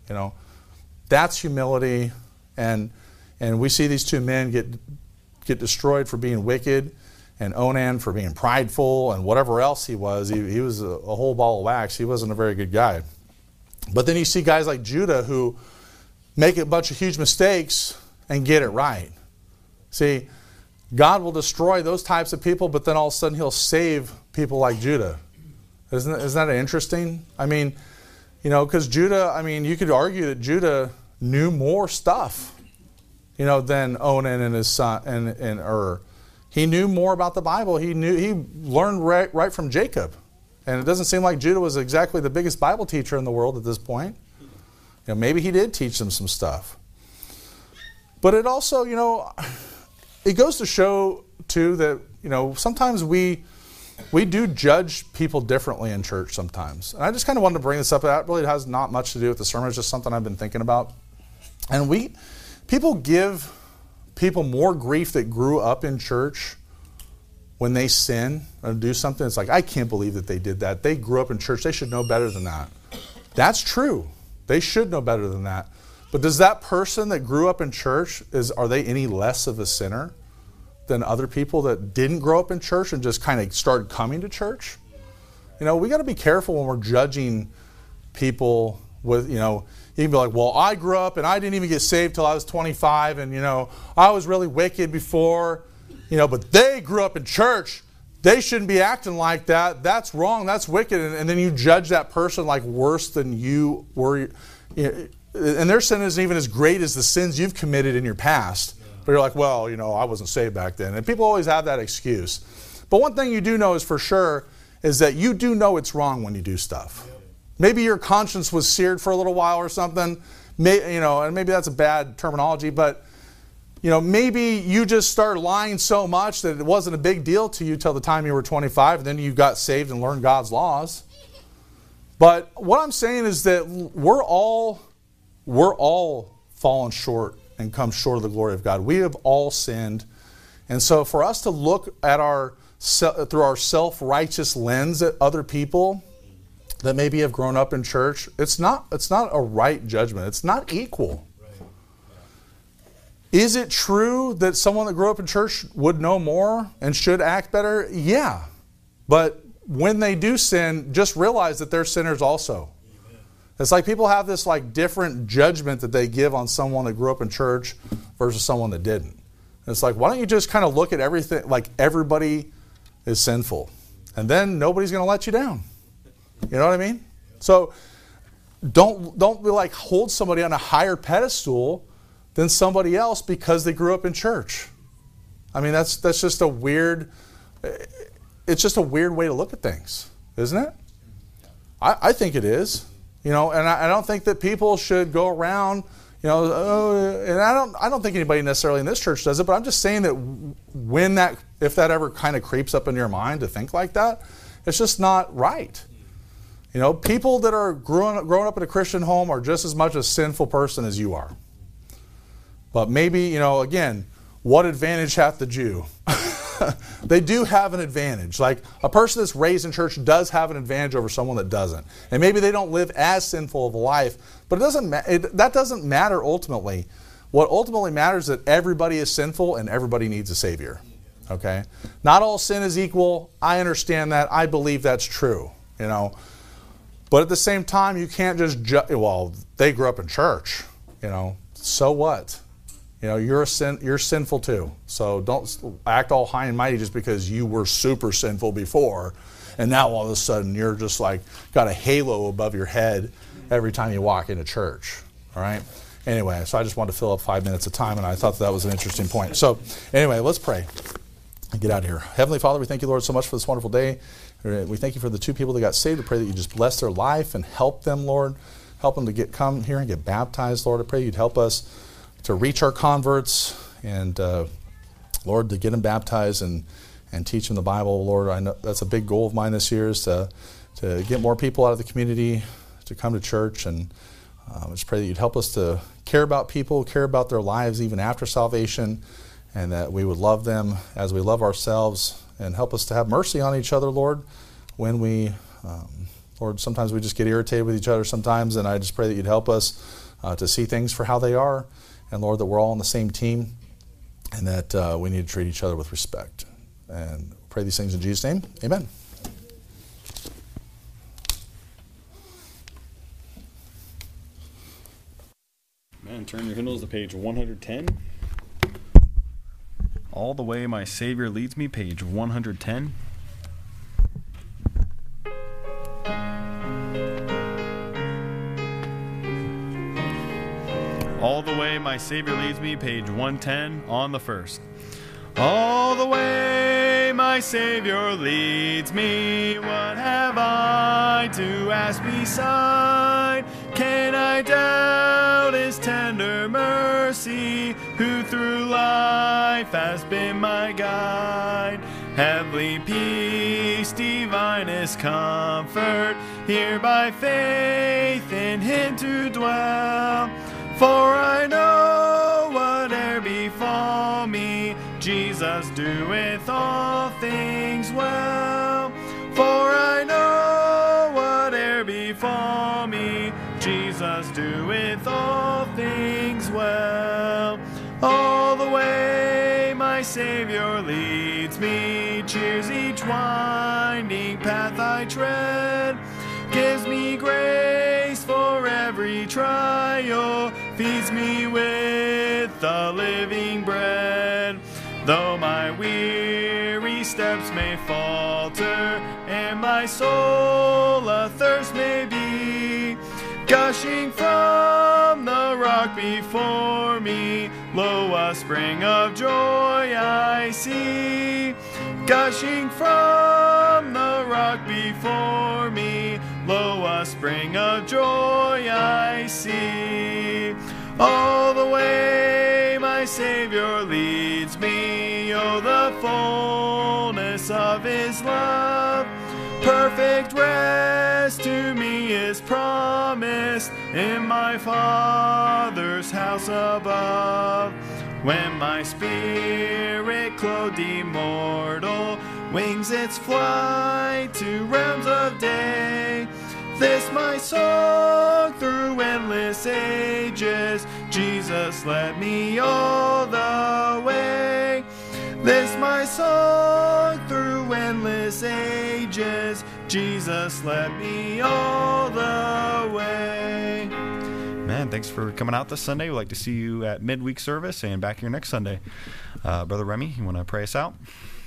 That's humility. And we see these two men get destroyed for being wicked, and Onan for being prideful, and whatever else he was. He was a whole ball of wax. He wasn't a very good guy. But then you see guys like Judah who make a bunch of huge mistakes and get it right. See, God will destroy those types of people, but then all of a sudden he'll save people like Judah. Isn't that interesting? I mean, because Judah, you could argue that Judah knew more stuff, than Onan and his son and Ur. He knew more about the Bible. He learned right from Jacob. And it doesn't seem like Judah was exactly the biggest Bible teacher in the world at this point. Maybe he did teach them some stuff. But it also, it goes to show, too, that, sometimes we do judge people differently in church sometimes. And I just kind of wanted to bring this up. That really has not much to do with the sermon. It's just something I've been thinking about. And people give people more grief that grew up in church when they sin or do something. It's like, I can't believe that they did that. They grew up in church. They should know better than that. That's true. They should know better than that. But does that person that grew up in church, are they any less of a sinner than other people that didn't grow up in church and just kind of started coming to church? We got to be careful when we're judging people with, you can be like, well, I grew up and I didn't even get saved till I was 25, and, I was really wicked before, but they grew up in church. They shouldn't be acting like that. That's wrong. That's wicked. And then you judge that person like worse than you were. and their sin isn't even as great as the sins you've committed in your past. But you're like, well, I wasn't saved back then. And people always have that excuse. But one thing you do know is for sure is that you do know it's wrong when you do stuff. Maybe your conscience was seared for a little while or something, and maybe that's a bad terminology, but maybe you just started lying so much that it wasn't a big deal to you till the time you were 25, and then you got saved and learned God's laws. But what I'm saying is that we're all fallen short and come short of the glory of God. We have all sinned. And so for us to look at through our self-righteous lens at other people that maybe have grown up in church, it's not a right judgment. It's not equal. Is it true that someone that grew up in church would know more and should act better? Yeah. But when they do sin, just realize that they're sinners also. Amen. It's like people have this different judgment that they give on someone that grew up in church versus someone that didn't. And it's like, why don't you just kind of look at everything like everybody is sinful, and then nobody's going to let you down. You know what I mean? So don't be hold somebody on a higher pedestal than somebody else because they grew up in church. I mean, that's just a weird. It's just a weird way to look at things, isn't it? I think it is. And I don't think that people should go around. And I don't think anybody necessarily in this church does it, but I'm just saying that if that ever kind of creeps up in your mind to think like that, it's just not right. People that are growing up in a Christian home are just as much a sinful person as you are. But maybe, again, what advantage hath the Jew? They do have an advantage. Like a person that's raised in church does have an advantage over someone that doesn't. And maybe they don't live as sinful of a life, but that doesn't matter ultimately. What ultimately matters is that everybody is sinful and everybody needs a Savior. Okay? Not all sin is equal. I understand that. I believe that's true. But at the same time, you can't just they grew up in church. So what? You're sinful too. So don't act all high and mighty just because you were super sinful before, and now all of a sudden you're just got a halo above your head every time you walk into church. All right? Anyway, so I just wanted to fill up 5 minutes of time, and I thought that was an interesting point. So anyway, let's pray and get out of here. Heavenly Father, we thank you, Lord, so much for this wonderful day. We thank you for the 2 people that got saved. We pray that you just bless their life and help them, Lord. Help them to come here and get baptized, Lord. I pray you'd help us to reach our converts and, Lord, to get them baptized and teach them the Bible. Lord, I know that's a big goal of mine this year is to get more people out of the community to come to church. And I just pray that you'd help us to care about people, care about their lives even after salvation, and that we would love them as we love ourselves, and help us to have mercy on each other, Lord, when we, Lord, sometimes we just get irritated with each other sometimes, and I just pray that you'd help us to see things for how they are. And Lord, that we're all on the same team, and that we need to treat each other with respect. And pray these things in Jesus' name. Amen. Man, turn your hymnals to page 110. All the Way My Savior Leads Me, page 110. All the Way My Savior Leads Me, page 110 on the first. All the way my Savior leads me, what have I to ask beside? Can I doubt his tender mercy, who through life has been my guide? Heavenly peace, divinest comfort, here by faith in him to dwell. For I know whate'er befall me, Jesus doeth all things well. For I know whate'er befall me, Jesus doeth all things well. All the way my Savior leads me, cheers each winding path I tread, gives me grace for every trial, feeds me with the living bread. Though my weary steps may falter, and my soul athirst may be, Gushing from the rock before me, lo, a spring of joy I see. Gushing from the rock before me, lo, a spring of joy I see. All the way my Savior leads me, oh, the fullness of His love. Perfect rest to me is promised in my Father's house above. When my spirit clothed immortal wings its flight to realms of day, this my song through endless ages, Jesus led me all the way. This my song through endless ages, Jesus led me all the way. Man, thanks for coming out this Sunday. We'd like to see you at midweek service and back here next Sunday. Brother Remy, you want to pray us out?